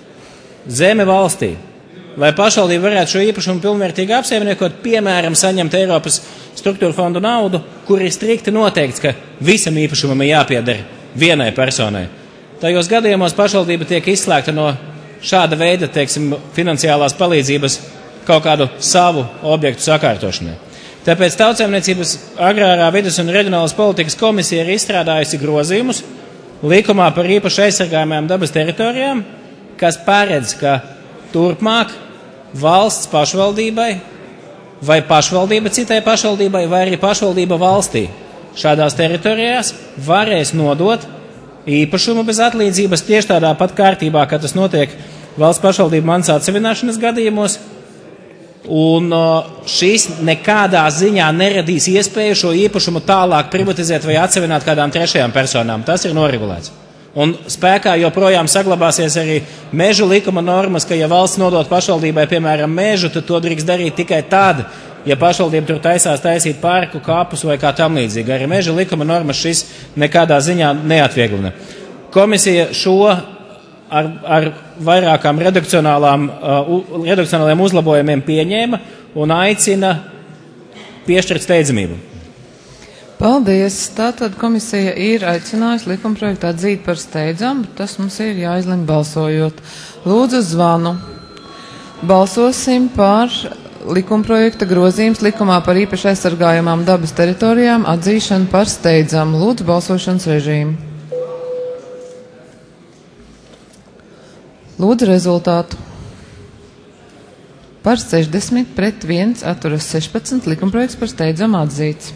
zeme valstī. Lai pašvaldība varētu šo īpašumu pilnvērtīgi apsaimniekot, piemēram, saņemt Eiropas struktūra fondu naudu, kur ir strikti noteikts, ka visam īpašumam ir jāpieder vienai personai. Tajos gadījumos pašvaldība tiek izslēgta no šāda veida, teiksim, finansiālās palīdzības kaut kādu savu objektu sakārtošanai. Tāpēc Tautsaimniecības agrārā vidas un reģionālās politikas komisija ir izstrādājusi grozījumus likumā par īpaši aizsargājumām dabas teritorijām, kas paredz, ka turpmāk valsts pašvaldībai vai pašvaldība citai pašvaldībai vai arī pašvaldība valstī šādās teritorijās varēs nodot īpašumu bez atlīdzības tieši tādā pat kārtībā, kā tas notiek valsts pašvaldību mantas atsevināšanas gadījumos, un šis nekādā ziņā neradīs iespēju šo īpašumu tālāk privatizēt vai atsevināt kādām trešajām personām. Tas ir noregulēts. Un spēkā joprojām saglabāsies arī mežu likuma normas, ka ja valsts nodot pašvaldībai, piemēram, mežu, tad to drīkst darīt tikai tad, ja pašvaldība tur taisās taisīt parku, kapus vai kā tam līdzīgi. Arī meža likuma normas šis nekādā ziņā neatvieglina. Komisija šo ar vairākām redakcionāliem uzlabojumiem pieņēma un aicina piešķirt steidzamību. Paldies. Tātad komisija ir aicinājusi likumprojektu atzīt par steidzamu, bet tas mums ir jāizlem balsojot. Lūdzu zvanu. Balsosim par likumprojekta grozījums likumā par īpaši aizsargājamām dabas teritorijām atzīšanu par steidzamu. Lūdzu balsošanas režīmu. Lūdzu rezultātu. Par 60 pret 1 atturas 16 likumprojekts par steidzamu atzīts.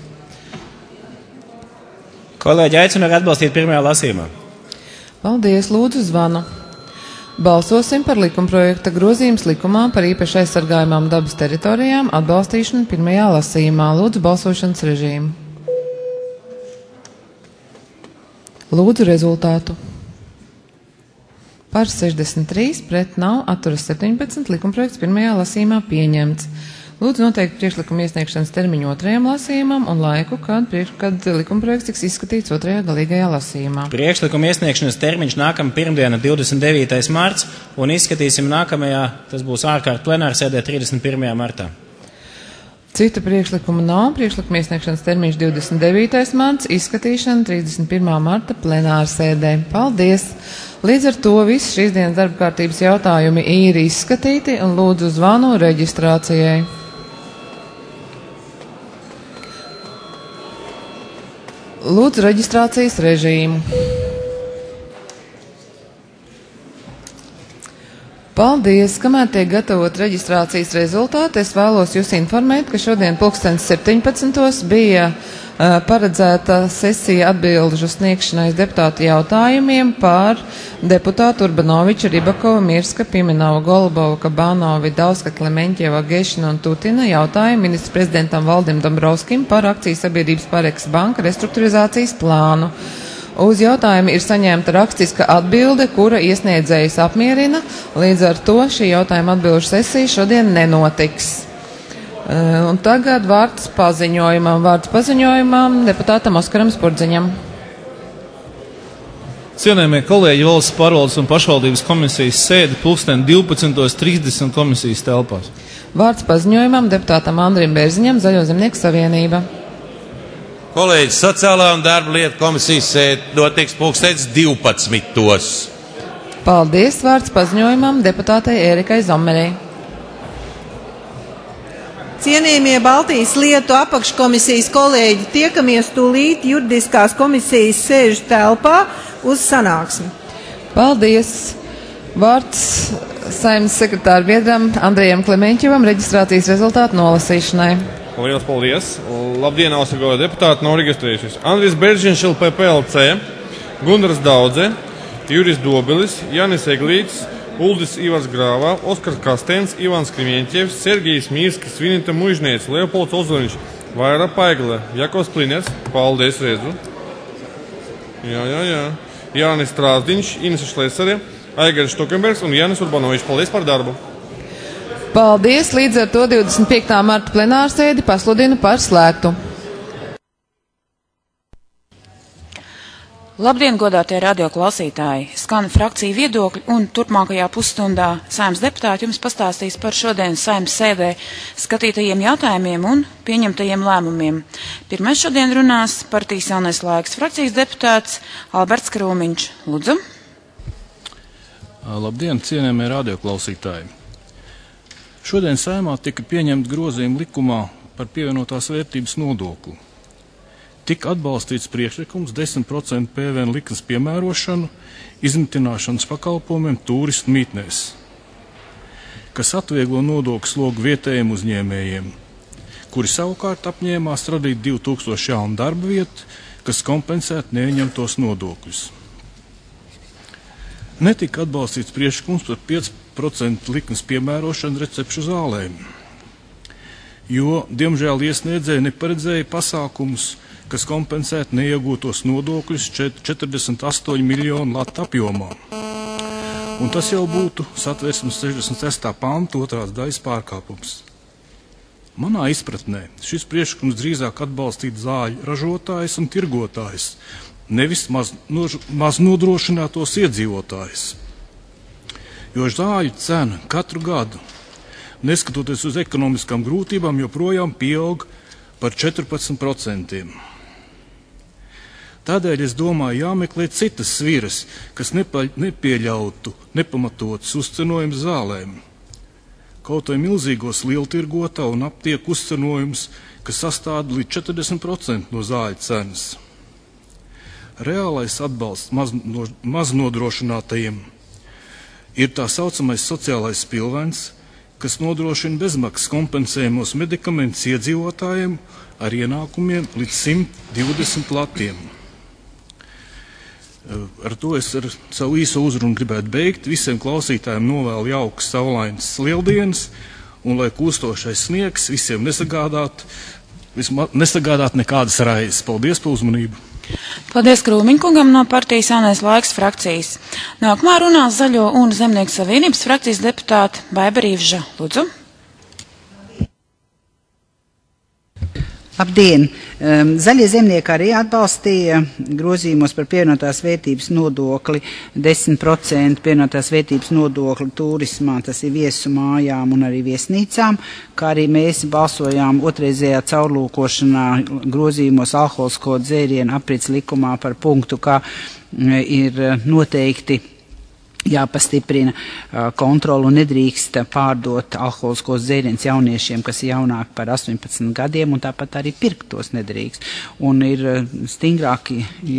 Kolēģi, aicinu atbalstīt pirmajā lasījumā. Paldies, lūdzu zvanu. Balsosim par likumprojekta grozījums likumā par īpaši aizsargājumām dabas teritorijām atbalstīšanu pirmajā lasījumā. Lūdzu balsošanas režīmu. Lūdzu rezultātu. Par 63 pret nav atturas 17 likumprojekts pirmajā lasījumā pieņemts. Lūdzu noteikt priekšlikuma iesniegšanas termiņu otrajam lasījumam un laiku, kad likumprojekts tiks izskatīts otrajā galīgajā lasījumā. Priekšlikuma iesniegšanas termiņš nākamā pirmdiena 29. marts un izskatīsim nākamajā, tas būs ārkārt plenārsēdē 31. martā. Citu priekšlikumu nav. Priekšlikuma iesniegšanas termiņš 29. marts, izskatīšana 31. marta plenārsēdē. Paldies! Līdz ar to visi šīs dienas darba kārtības jautājumi ir izskatīti un lūdzu zvanu reģistrācijai. Lūdzu reģistrācijas režīmu. Paldies! Kamēr tiek gatavot reģistrācijas rezultāti, es vēlos jūs informēt, ka šodien 17. bija paredzēta sesija atbilžu sniegšanai deputātu jautājumiem par deputātu Urbanoviča, Ribakova, Mirska, Pimenova, Golubova, Kabānova, Vidauska, Klemeņķieva, Gešina un Tutina jautājumu ministrs prezidentam Valdim Dombrovskim par akciju sabiedrības Pareks banka restruktūrizācijas plānu. Uz jautājumu ir saņemta rakstiska atbilde, kura iesniedzējs apmierina, līdz ar to šī jautājuma atbilžu sesija šodien nenotiks. Un tagad vārds paziņojumam deputātam Oskaram Spurdziņam. Cienējamie kolēģi, valsts pārvaldes un pašvaldības komisijas sēde 12:30 komisijas telpās. Vārds paziņojumam deputātam Andrim Bērziņam, Zaļo zemnieku savienība. Kolēģi, sociālā un darba lietu komisijas sēde notiks 12:00. Paldies, vārds paziņojumam deputātei Ērikai Zomerei. Cienījamie Baltijas lietu apakškomisijas kolēģi, tiekamies tūlīt juridiskās komisijas sēžu telpā uz sanāksmi. Paldies! Vārds Saeimas sekretāra biedram Andrejam Klemeņķevam reģistrācijas rezultātu nolasīšanai. Lielas paldies! Labdien, ausargo deputāti nav reģistrējušies. Andris Beržiņš, LPPLC, Gundaras Daudze, Juris Dobelis, Janis Eglīts, Uldis Ivars Grāvā, Oskars Kastens, Ivans Krimieņķevs, Sergijs Mīrskis, Vinita Mužniec, Leopolds Ozoliņš, Vaira Paigla, Jakovs Kliners, paldies redzu. Jā. Jānis Strāzdiņš, Inesa Šlesere, Aigaris Štokenbergs un Jānis Urbanovičs. Paldies par darbu. Paldies, līdz ar to 25. marta plenārsēdi pasludinu par slēgtu. Labdien, godātie radioklausītāji! Skan frakciju viedokļi un turpmākajā pusstundā Saeimas deputāti jums pastāstīs par šodienas Saeimas sēdē skatītajiem jautājumiem un pieņemtajiem lēmumiem. Pirmais šodien runās partijas Jaunais laiks frakcijas deputāts Alberts Krūmiņš. Lūdzu! Labdien, cienījamie radioklausītāji! Šodien Saeimā tika pieņemta grozījuma likumā par pievienotās vērtības nodokli. Tika atbalstīts priekšlikums 10% PVN likmes piemērošanu izmitināšanas pakalpojumiem turistu mītnēs, kas atvieglo nodokļu slogu vietējiem uzņēmējiem, kuri savukārt apņēmās radīt 2000 jaunu darba vietu, kas kompensētu neieņemtos nodokļus. Netika atbalstīts priekšlikums par 5% likmes piemērošanu recepšu zālēm, jo, diemžēl, iesniedzēji neparedzēja pasākumus, kas kompensētu neiegūtos nodokļus 48 miljonu latu apjomā. Un tas jau būtu Satversmes 66. panta 2. daļas pārkāpums. Manā izpratnē šis priekšlikums drīzāk atbalstītu zāļu ražotājus un tirgotājus, nevis maz nodrošinātos iedzīvotājus. Jo zāļu cena katru gadu, neskatoties uz ekonomiskām grūtībām, joprojām pieaug par 14%. Tādēļ es domāju, jāmeklē citas sviras, kas nepieļautu nepamatotus uzcenojumus zālēm. Kaut vai milzīgos lieltirgotā un aptieku uzcenojums, kas sastāda līdz 40% no zāļu cenas. Reālais atbalsts maznodrošinātajiem ir tā saucamais sociālais pilvens, kas nodrošina bezmaksas kompensējumos medikamentus iedzīvotājiem ar ienākumiem līdz 120 latiem. Ar to es ar savu īso uzrunu gribētu beigt. Visiem klausītājiem novēlu jaukas saulainas lieldienas, un lai kūstošais sniegs visiem nesagādāt nekādas raizes. Paldies par uzmanību! Paldies Krūmiņkungam no partijas Jaunais laiks frakcijas. Nākamā runās Zaļo un Zemnieku savienības frakcijas deputāte Baiba Rīvža. Lūdzu. Labdien! Zaļie zemnieki arī atbalstīja grozījumos par pievienotās vērtības nodokli, 10% pievienotās vērtības nodokli turismā, tas ir viesu mājām un arī viesnīcām, kā arī mēs balsojām otrreizējā caurlūkošanā grozījumos alkoholisko dzērienu aprits likumā par punktu, kā ir noteikti jāpastiprina kontrolu un nedrīkst pārdot alkoholiskos dzērienus jauniešiem, kas ir jaunāki par 18 gadiem, un tāpat arī pirkt tos nedrīkst. Un ir stingrāki,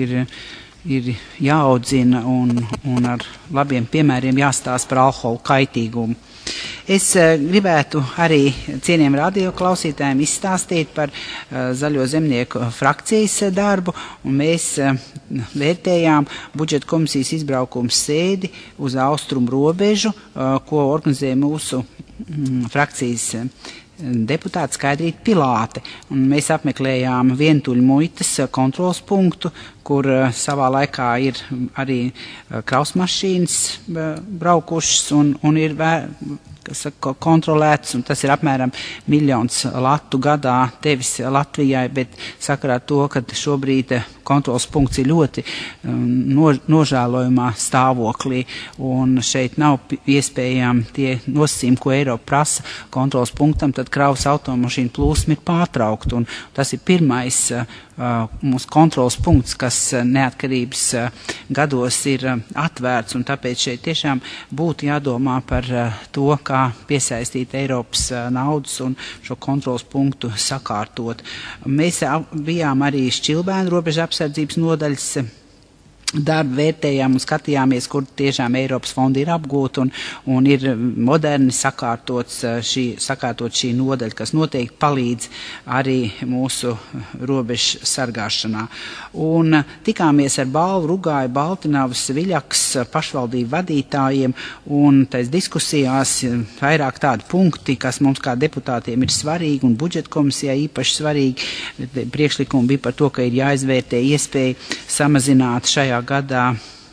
ir jāaudzina un ar labiem piemēriem jāstāsta par alkoholu kaitīgumu. Es gribētu arī cienījamiem radio klausītājiem izstāstīt par Zaļo zemnieku frakcijas darbu, un mēs vērtējām budžeta komisijas izbraukums sēdi uz austrumu robežu, ko organizēja mūsu frakcijas deputāti Skaidrīta Pilāte. Un mēs apmeklējām vientuļu muitas kontrols punktu, kur savā laikā ir arī krausmašīnas braukušas un ir kontrolēts, un tas ir apmēram 1 miljons latu gadā tevis Latvijai, bet sakarā to, ka šobrīd kontrols punkts ir ļoti nožēlojumā stāvoklī, un šeit nav iespējami tie nosacījumi, ko Eiropa prasa kontrols punktam, tad kravas automašīnu plūsma ir pārtraukt, un tas ir pirmais mūsu kontrols punkts, kas neatkarības gados ir atvērts, un tāpēc šeit tiešām būtu jādomā par to, kā piesaistīt Eiropas naudas un šo kontrols punktu sakārtot. Mēs bijām arī Šķilbēnu robeža apsardzības nodaļas darbu vērtējām un skatījāmies, kur tiešām Eiropas fondi ir apgūti un ir moderni sakārtot šī nodaļa, kas noteikti palīdz arī mūsu robežu sargāšanā. Un tikāmies ar Balvu, Rugāju, Baltinavas, Viļakas pašvaldību vadītājiem, un tais diskusijās vairāk tādi punkti, kas mums kā deputātiem ir svarīgi un budžeta komisijai īpaši svarīgi. Priekšlikumi bija par to, ka ir jāizvērtē iespēja samazināt šajā gadā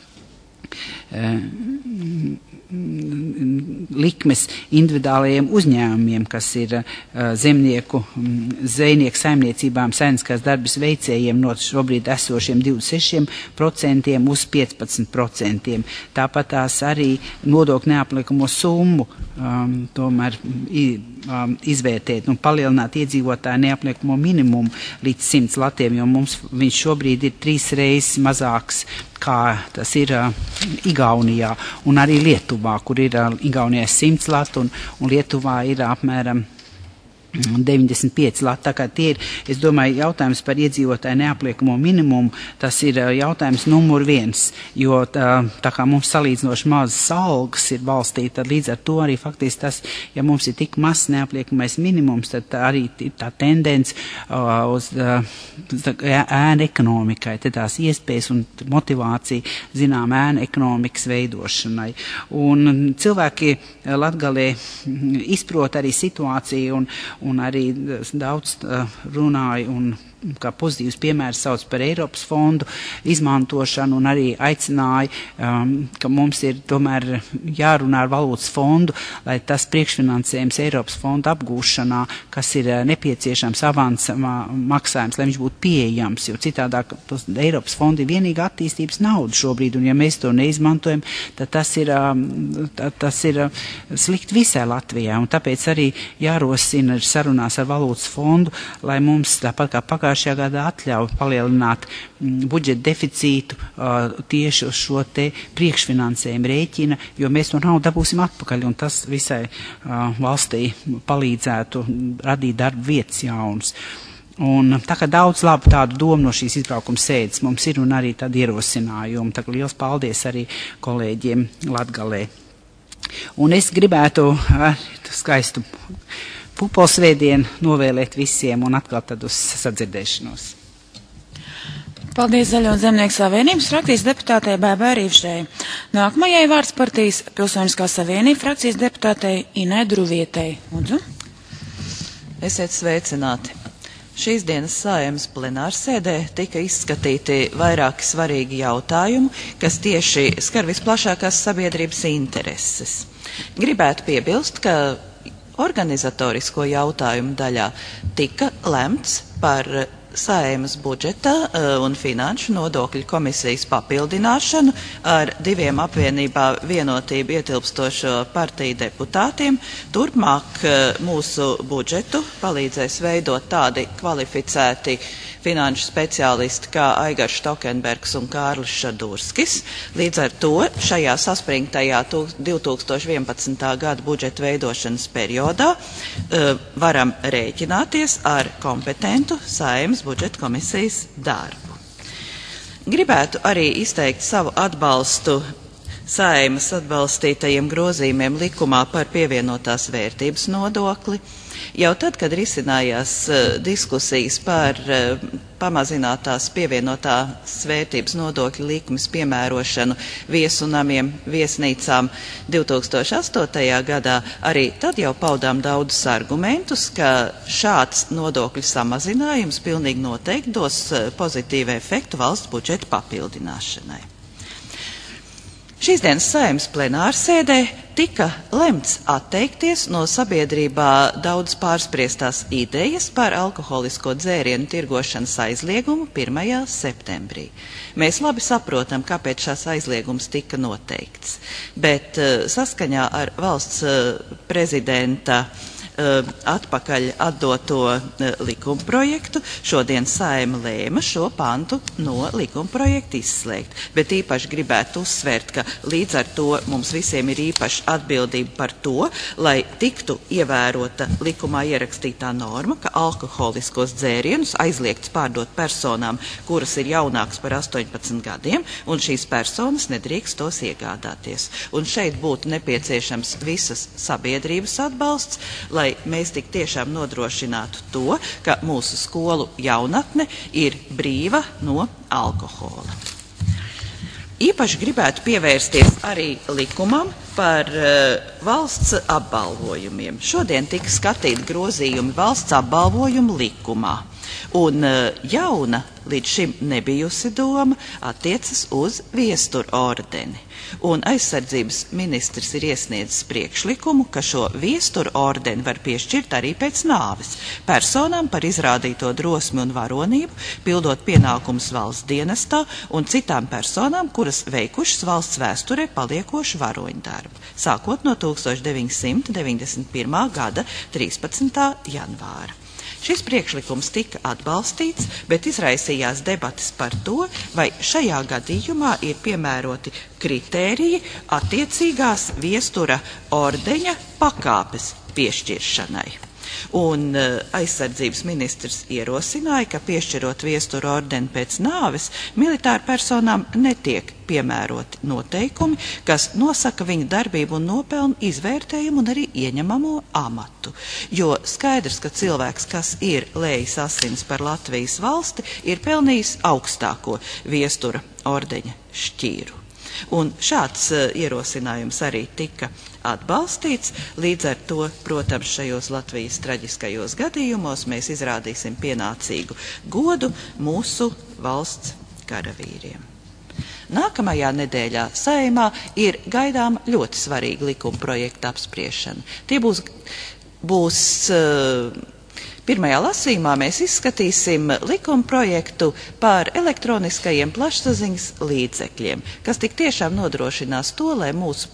likmes individuālajiem uzņēmumiem, kas ir zvejnieku saimniecībām, saimnieciskās darbības veicējiem no šobrīd esošiem 26% uz 15%. Tāpat tās arī nodokļu neaplikamo summu tomēr izvērtēt un palielināt iedzīvotāju neaplikamo minimumu līdz 100 latiem, jo mums viņš šobrīd ir 3 reizes mazāks, kā tas ir Igaunijā un arī Lietuvā, kur ir Igaunijā 100 lati un Lietuvā ir apmēram 95 lati. Tā kā tie ir, es domāju, jautājums par iedzīvotāju neapliekamo minimumu, tas ir jautājums numur 1, jo tā kā mums salīdzinoši mazas algas ir balstīta, tad līdz ar to arī faktiski tas, ja mums ir tik mazs neapliekamais minimums, tad arī tā tendence uz ēnu ekonomikai, tad tās iespējas un motivācija, zinām, ēnu ekonomikas veidošanai. Un cilvēki Latgalē izprot arī situāciju un arī daudz runāja un kā pozitīvs piemērs sauc par Eiropas fondu izmantošanu un arī aicināja, ka mums ir tomēr jārunā ar valūtas fondu, lai tas priekšfinansējums Eiropas fonda apgūšanā, kas ir nepieciešams avans maksājums, lai viņš būtu pieejams, jo citādāk Eiropas fonda ir vienīga attīstības nauda šobrīd, un ja mēs to neizmantojam, tad tas ir slikti visai Latvijai, un tāpēc arī jārosina sarunās ar valūtas fondu, lai mums tāpat kā pagājušajā gadā atļauj palielināt budžeta deficītu tieši uz šo te priekšfinansējumu rēķina, jo mēs to naudu dabūsim atpakaļ, un tas visai valstī palīdzētu radīt darba vietas jaunas. Un tā kā daudz labu tādu domu no šīs izbraukuma sēdes mums ir un arī tādi ierosinājumi. Tā kā liels paldies arī kolēģiem Latgalē. Un es gribētu skaistu pupolsvētdienu novēlēt visiem un atkal tad uz sadzirdēšanos. Paldies Zaļo zemnieku savienības frakcijas deputātei Baibai Rīvšai. Nākamajai vārds partijas Pilsoniskā savienība frakcijas deputātei Inai Druvietei. Lūdzu. Esiet sveicināti. Šīs dienas Saeimas plenārsēdē tika izskatīti vairāki svarīgi jautājumi, kas tieši skar visplašākās sabiedrības intereses. Gribētu piebilst, ka organizatorisko jautājumu daļā tika lemts par Saeimas budžeta un finanšu nodokļu komisijas papildināšanu ar 2 apvienībā vienotību ietilpstošo partiju deputātiem. Turpmāk mūsu budžetu palīdzēs veidot tādi kvalificēti finanšu speciālisti kā Aigars Štokenbergs un Kārlis Šadurskis. Līdz ar to šajā saspringtajā 2011. gada budžeta veidošanas periodā varam rēķināties ar kompetentu Saeimas budžeta komisijas darbu. Gribētu arī izteikt savu atbalstu Saeimas atbalstītajiem grozījumiem likumā par pievienotās vērtības nodokli. Jau tad, kad risinājās diskusijas par pamazinātās pievienotās vērtības nodokļa likmes piemērošanu viesunamiem, viesnīcām 2008. gadā, arī tad jau paudām daudzus argumentus, ka šāds nodokļu samazinājums pilnīgi noteikti dos pozitīvu efektu valsts budžeta papildināšanai. Šīs dienas Saeimas plenārsēdē tika lemts atteikties no sabiedrībā daudz pārspriestās idejas par alkoholisko dzērienu tirgošanas aizliegumu 1. septembrī. Mēs labi saprotam, kāpēc šās aizliegums tika noteikts, bet saskaņā ar valsts prezidenta atpakaļ atdoto likumprojektu šodien Saeima lēma šo pantu no likumprojekta izslēgt. Bet īpaši gribētu uzsvērt, ka līdz ar to mums visiem ir īpaša atbildība par to, lai tiktu ievērota likumā ierakstītā norma, ka alkoholiskos dzērienus aizliegts pārdot personām, kuras ir jaunākas par 18 gadiem, un šīs personas nedrīkst tos iegādāties. Un šeit būtu nepieciešams visas sabiedrības atbalsts, lai mēs tik tiešām nodrošinātu to, ka mūsu skolu jaunatne ir brīva no alkohola. Īpaši gribētu pievērsties arī likumam par valsts apbalvojumiem. Šodien tika skatīti grozījumi valsts apbalvojumu likumā. Un jauna, līdz šim nebijusi doma, attiecas uz viesturu ordeni. Un aizsardzības ministrs ir iesniedzis priekšlikumu, ka šo viesturu ordeni var piešķirt arī pēc nāves personām par izrādīto drosmi un varonību, pildot pienākumus valsts dienestā un citām personām, kuras veikušas valsts vēsturē paliekošu varoņdarbu, sākot no 1991. gada 13. janvāra. Šis priekšlikums tika atbalstīts, bet izraisījās debatas par to, vai šajā gadījumā ir piemēroti kritēriji attiecīgās viestura ordeņa pakāpes piešķiršanai. Un aizsardzības ministrs ierosināja, ka piešķirot viesturu ordeni pēc nāves, militāru personām netiek piemēroti noteikumi, kas nosaka viņu darbību un nopelnu izvērtējumu un arī ieņemamo amatu. Jo skaidrs, ka cilvēks, kas ir lējis asins par Latvijas valsti, ir pelnījis augstāko viestura ordeņa šķīru. Un šāds ierosinājums arī tika atbalstīts. Līdz ar to, protams, šajos Latvijas traģiskajos gadījumos mēs izrādīsim pienācīgu godu mūsu valsts karavīriem. Nākamajā nedēļā Saeimā ir gaidām ļoti svarīga likuma projekta apspriešana. Tie būs Pirmajā lasījumā mēs izskatīsim likuma projektu par elektroniskajiem plašsaziņas līdzekļiem, kas tik tiešām nodrošinās to, lai mūsu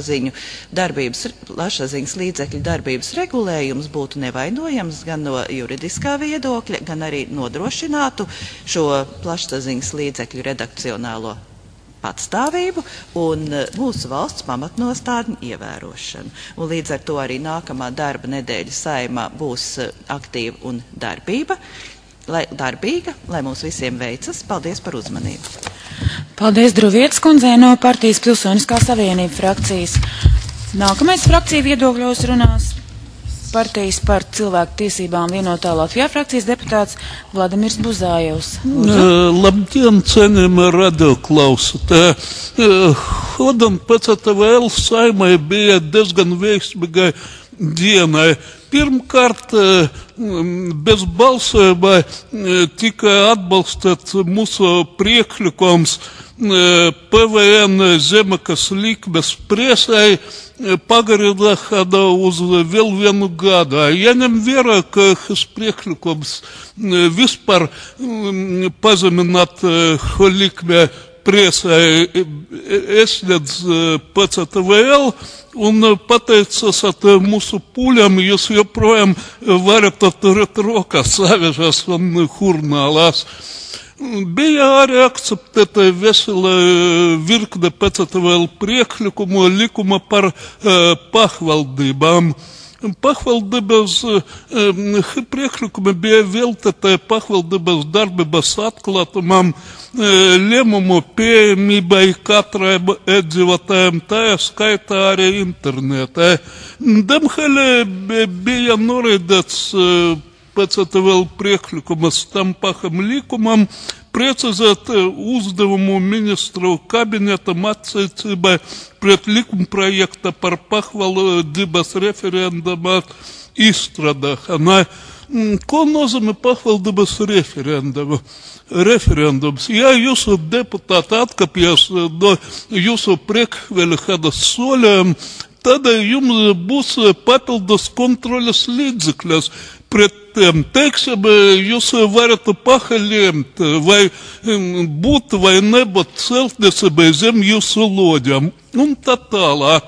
plašsaziņas līdzekļu darbības regulējums būtu nevainojams gan no juridiskā viedokļa, gan arī nodrošinātu šo plašsaziņas līdzekļu redakcionālo patstāvību un mūsu valsts pamatnostādņu ievērošanu. Un līdz ar to arī nākamā darba nedēļa Saeimā būs aktīva un darbīga, lai mums visiem veicas. Paldies par uzmanību. Paldies Druvietas kundzei no partijas Pilsoniskā savienība frakcijas. Nākamais frakcija viedokļos runās partijas par cilvēku tiesībām vienotā Latvijā frakcijas deputāts Vladimirs Buzājevs. Labdien, cienījamie radioklausītāji! Hodam pēc ATVL Saeimai bija diezgan veiksmīgai dienai. Pirmkārt, bez balsojuma tika atbalstīts mūsu priekšlikums PVN zemekas likmes presai pagarināšana uz vēl vienu gadu. Jaņem vērā, ka šis priekšlikums vispār pazemināt likme presai esniedz pēc ATVL un pateicas at mūsu pūļam, jūs joprojām varat atturēt rokas savežas un hurnālās. Bija arī akceptēta vesela virkne pēc ATVL priekšlikumu likuma par pašvaldībām. Pašvaldības priekšlikumi bija veltīti pašvaldības darbības atklātumam, lēmumu pieejamībai katrai iedzīvotājam, tajā skaitā arī internetā. Diemžēl bija noraidīts pēc ATVL priekšlikumas tam pašam likumam precizēt uzdevumu ministru kabinetam attiecībā pret likuma projekta par pašvaldības referenduma izstrādāšanu. Ko nozīmē pašvaldības referendums? Ja jūsu deputāti atkāpjas no jūsu priekšvēlēšanas soļiem, tad jums būs papildus kontroles līdzekļus. Pret tiem, teiksim, jūs varat pahaliemt, vai būt vai nebūt celtniecībai zem jūsu loģiem, un tā tālāk.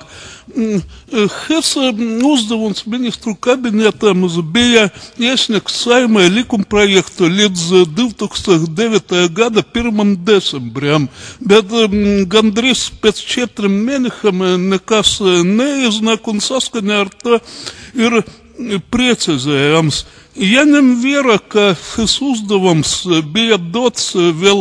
Šis uzdevums ministru kabinetam bija iesniegt Saeimai likumprojektu līdz 2009. gada 1. decembrim, bet gandrīz pēc 4 mēnešiem nekas neiznāk un saskaņā ar to ir precizējams. Jaņem vērā, ka šis uzdevums bija dots vēl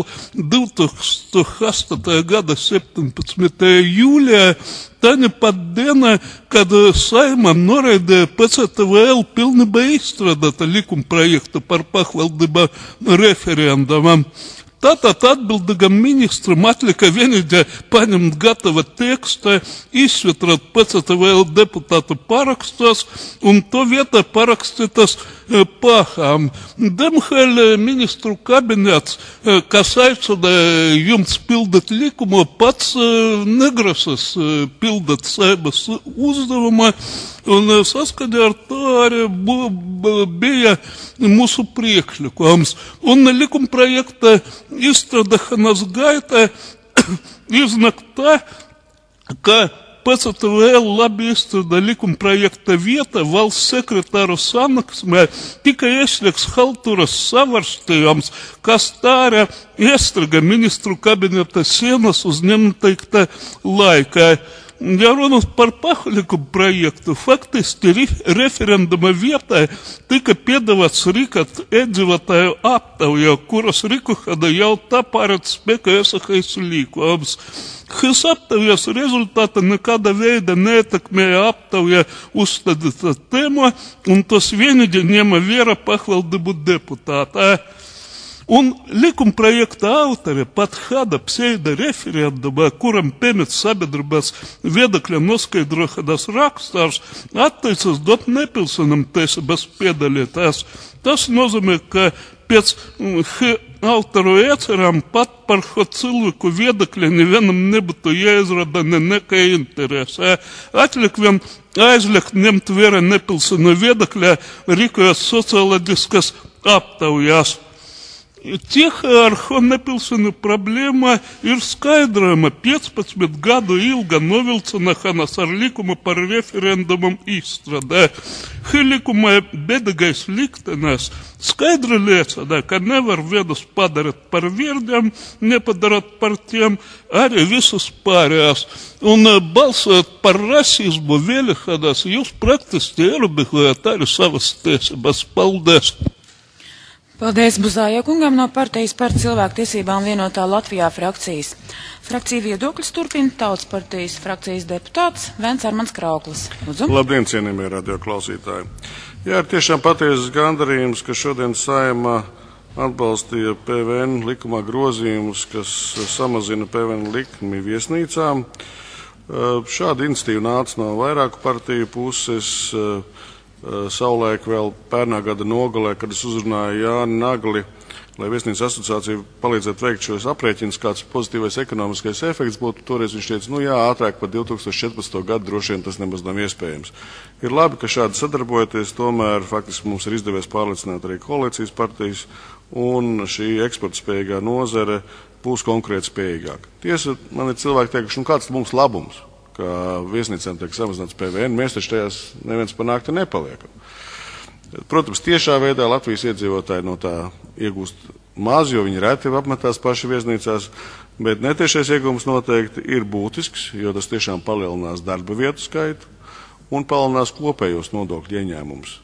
2008. gada 17. jūlijā, tāda pat diena, kad Saeima noraidīja pēc ATVL pilnībā izstrādāta likumprojektu par pašvaldību referendumam. Tātad atbildīgam ministram atlika vienīgi paņemt gatava teksta, izsvitrāt pēc ATVL deputātu parakstos un to vietā parakstītas pašām. Diemžēl ministru kabinets, kas aicina jums pildīt likumu, pats negrasas pildīt Saeimas uzdevumu, un saskaņā ar to arī bija mūsu priekšlikums. Un likumprojekta izstrādāšanas gaitā iznāk tā, ka pēc ATVL labi izstrādā likumprojekta vieta valsts sekretāru sanāksmē tika iesniegts halturas savarstījums, kas tā arī iestrāga ministru kabineta sienas uz nenoteikta laika. Ja runāt par pašlikumu projektu, faktiski referenduma vietā tika piedāvāts rīkot iedzīvotāju aptauju, kuras rīkošana jau tā pārēc spēkā esošais likums. Šis aptaujas rezultāta nekāda veida neietekmēja aptauja uzstādītā tēma, un tas vienīgi ņēma vērā pašvaldību deputātā. Un likumprojekta autori pat kāda pseido referendumā, kuram pēmēts sabiedrības viedokļa noskaidrošanas rakstārs, atteicas dot nepilsonam tiesības piedalīties. Tas nozīmē, ka pēc autoru iecerām pat par cilvēku viedokļu nevienam nebūtu jāizrada nekā interese. Atliek vien aizliegt ņemt vērā nepilsonu viedokļā, rīkojas socioloģiskas aptaujās. Tieх ar nepilsonu problēma ir skaidrojama 15 gadu ilga novilcināšanās ar likumu par referendumu izstrādē. Likuma bēdīgais liktenis skaidri liecina, ka nevar vienus padarīt par virdiem, nepadarot par tiem arī visus pārējās. Un balsot par rasismu vēlēšanās, jūs praktiski ierobežojat arī savas tiesības. Paldies! Paldies Buzāja kungam no partijas par cilvēktiesībām vienotā Latvijā frakcijas. Frakcija viedokļus turpina Tautas partijas frakcijas deputāts Vents Armands Krauklis. Lūdzu. Labdien, cienījamie radioklausītāji. Jā, ir tiešām patiesas gandarījums, ka šodien Saeimā atbalstīja PVN likumā grozījumus, kas samazina PVN likmi viesnīcām. Šāda iniciatīva nāca no vairāku partiju puses. Savulaik vēl pērnā gada nogalē, kad es uzrunāju Jāni Nagli, lai Viesnīcu asociācija palīdzētu veikt šos aprēķinus, kāds pozitīvais ekonomiskais efekts būtu. Toreiz viņš teica, ātrāk par 2014. gadu droši vien tas nemaz nav iespējams. Ir labi, ka šādi sadarbojoties, tomēr faktiski mums ir izdevies pārliecināt arī koalīcijas partijas, un šī eksportspējīgā nozare būs konkurētspējīgāka. Tiesa, man ir cilvēki teikuši, kāds mums labums? Ka viesnīcām tiek samazināts PVN, mēs taču tajās neviens panākti nepaliekam. Protams, tiešā veidā Latvijas iedzīvotāji no tā iegūst maz, jo viņi reti apmetās paši viesnīcās, bet netiešais iegūms noteikti ir būtisks, jo tas tiešām palielinās darba vietu skaitu un palielinās kopējos nodokļu ieņēmumus.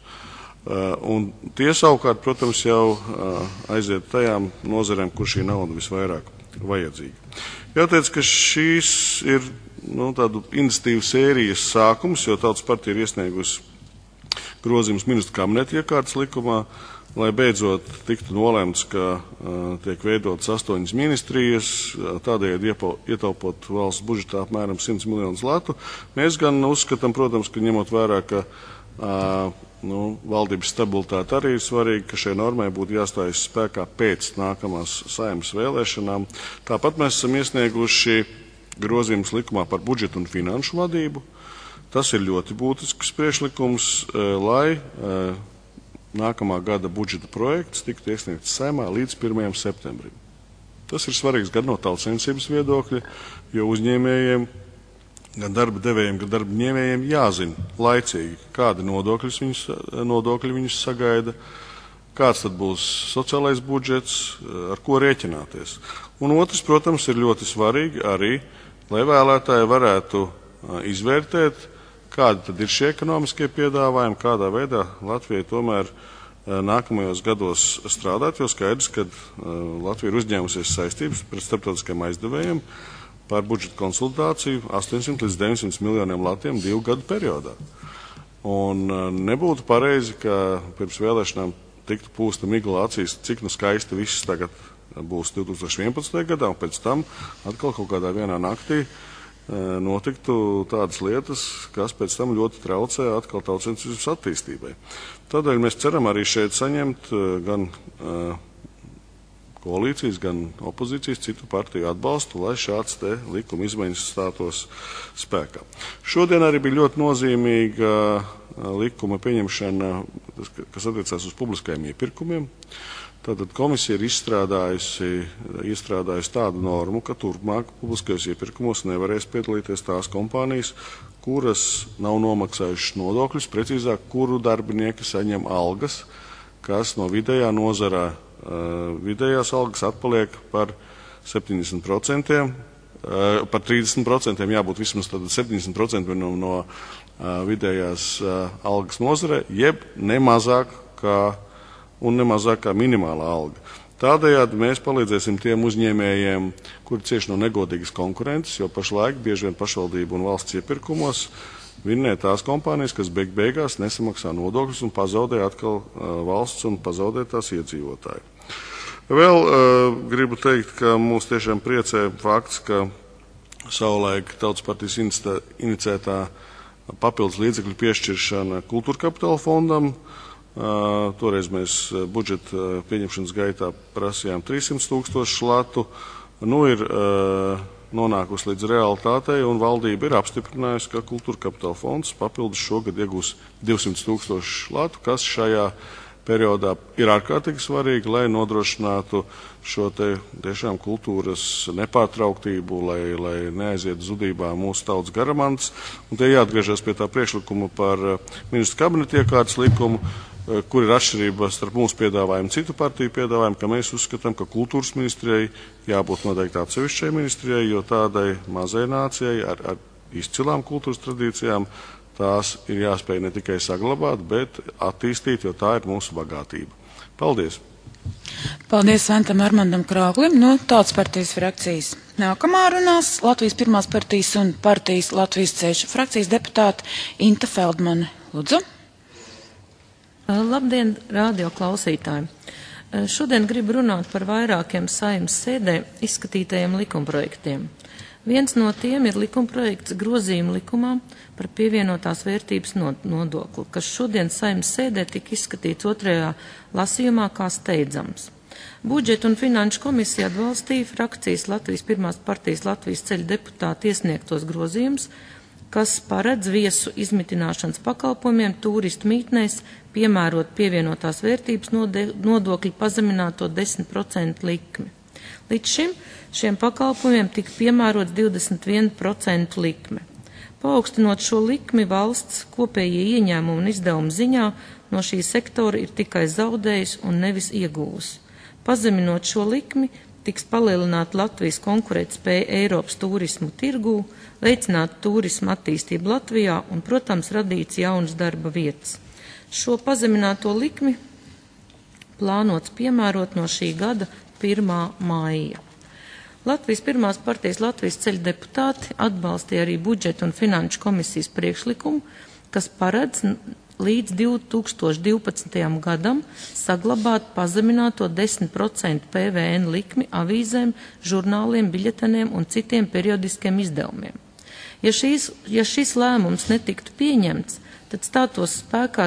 Un tie savukārt, protams, jau aiziet tajām nozarēm, kur šī nauda visvairāk vajadzīga. Jāteic, ka šīs ir tādu iniciatīvu sērijas sākums, jo Tautas partija ir iesniegusi grozījums ministru kabineta iekārtas likumā, lai beidzot tiktu nolēmts, ka tiek veidotas 8 ministrijas, tādējādi ietaupot valsts budžetā apmēram 100 miljonus latu. Mēs gan uzskatām, protams, ka ņemot vērā, ka valdības stabilitāte arī ir svarīga, ka šai normai būtu jāstājas spēkā pēc nākamās Saeimas vēlēšanām. Tāpat mēs esam iesnieguši grozījums likumā par budžetu un finanšu vadību. Tas ir ļoti būtisks priekšlikums, lai nākamā gada budžeta projekts tiktu iesniegts Saeimā līdz 1. septembrim. Tas ir svarīgs gan no tautsainicības viedokļa, jo uzņēmējiem, gan darba devējiem, gan darba ņēmējiem jāzina laicīgi, kādi nodokļi viņus sagaida, kāds tad būs sociālais budžets, ar ko rēķināties. Un otrs, protams, ir ļoti svarīgi arī, lai vēlētāji varētu izvērtēt, kādi tad ir šie ekonomiskie piedāvājumi, kādā veidā Latvijai tomēr nākamajos gados strādāt, jo skaidrs, ka Latvija ir uzņēmusies saistības pret starptautiskiem aizdevējiem par budžeta konsultāciju 800 līdz 900 miljoniem latiem 2 gadu periodā. Un nebūtu pareizi, ka pirms vēlēšanām tiktu pūsta migla acīs, cik skaisti viss tagad būs 2011. gadā, un pēc tam atkal kaut kādā vienā naktī notiktu tādas lietas, kas pēc tam ļoti traucē atkal tautsainicības attīstībai. Tādēļ mēs ceram arī šeit saņemt gan koalīcijas, gan opozīcijas citu partiju atbalstu, lai šāds te likuma izmaiņas stātos spēkā. Šodien arī bija ļoti nozīmīga likuma pieņemšana, kas attiecās uz publiskajiem iepirkumiem. Tātad komisija ir iestrādājusi tādu normu, ka turpmāk publiskajos iepirkumos nevarēs piedalīties tās kompānijas, kuras nav nomaksājušas nodokļus, precīzāk, kuru darbinieki saņem algas, kas no vidējā nozarā vidējās algas atpaliek par 70%, par 30%, jābūt vismaz 70% no vidējās algas nozarē, jeb nemazāk kā minimālā alga. Tādējādi mēs palīdzēsim tiem uzņēmējiem, kuri cieši no negodīgas konkurences, jo pašlaik bieži vien pašvaldību un valsts iepirkumos vinnē tās kompānijas, kas beigās nesamaksā nodokļus un pazaudē atkal valsts un pazaudē tās iedzīvotāji. Vēl gribu teikt, ka mūs tiešām priecē fakts, ka savulaik Tautas partijas inicētā papildus līdzekļu piešķiršana kultūra kapitāla fondam Toreiz mēs budžeta pieņemšanas gaitā prasījām 300 000 latu. Nu ir nonākusi līdz realitātei, un valdība ir apstiprinājusi, ka Kultūra Kapitāla fonds papildus šogad iegūs 200 000 latu, kas šajā periodā ir ārkārtīgi svarīgi, lai nodrošinātu šo te tiešām kultūras nepārtrauktību, lai neaiziet zudībā mūsu tautas garamants. Un te jāatgriežas pie tā priekšlikuma par ministru kabineta iekārtas likumu, kur ir atšķirība starp mūsu piedāvājumu un citu partiju piedāvājumu, ka mēs uzskatām, ka kultūras ministrijai jābūt noteikti atsevišķai ministrijai, jo tādai mazai nācijai ar izcilām kultūras tradīcijām tās ir jāspēj ne tikai saglabāt, bet attīstīt, jo tā ir mūsu bagātība. Paldies! Paldies Sventam Armandam Krāglim no Tautas partijas frakcijas. Nākamā runās Latvijas pirmās partijas un partijas Latvijas ceļš frakcijas deputāte Inta Feldmane. Lūdzu! Labdien, radio klausītāji! Šodien gribu runāt par vairākiem Saeimas sēdē izskatītajiem likumprojektiem. Viens no tiem ir likumprojekts grozījuma likumā par pievienotās vērtības nodokli, kas šodien Saeimas sēdē tika izskatīts otrajā lasījumā kā steidzams. Budžeta un finanšu komisija atbalstīja frakcijas Latvijas pirmās partijas Latvijas ceļa deputāti iesniegtos grozījumus, kas paredz viesu izmitināšanas pakalpojumiem turistu mītnēs piemērot pievienotās vērtības nodokļu pazemināto 10% likmi. Līdz šiem pakalpojumiem tika piemērots 21% likme. Paaugstinot šo likmi, valsts kopējie ieņēmumi un izdevumi ziņā no šī sektora ir tikai zaudējis un nevis iegūs. Pazeminot šo likmi, tiks palielināta Latvijas konkurētspēja Eiropas turismu tirgū, veicināt turismu attīstību Latvijā un, protams, radīts jaunas darba vietas. Šo pazemināto likmi plānots piemērot no šī gada 1. māja. Latvijas pirmās partijas Latvijas ceļa deputāti atbalstīja arī budžeta un finanšu komisijas priekšlikumu, kas paredz līdz 2012. gadam saglabāt pazemināto 10% PVN likmi avīzēm, žurnāliem, biļeteniem un citiem periodiskiem izdevumiem. Ja šis lēmums netiktu pieņemts, tad stātos spēkā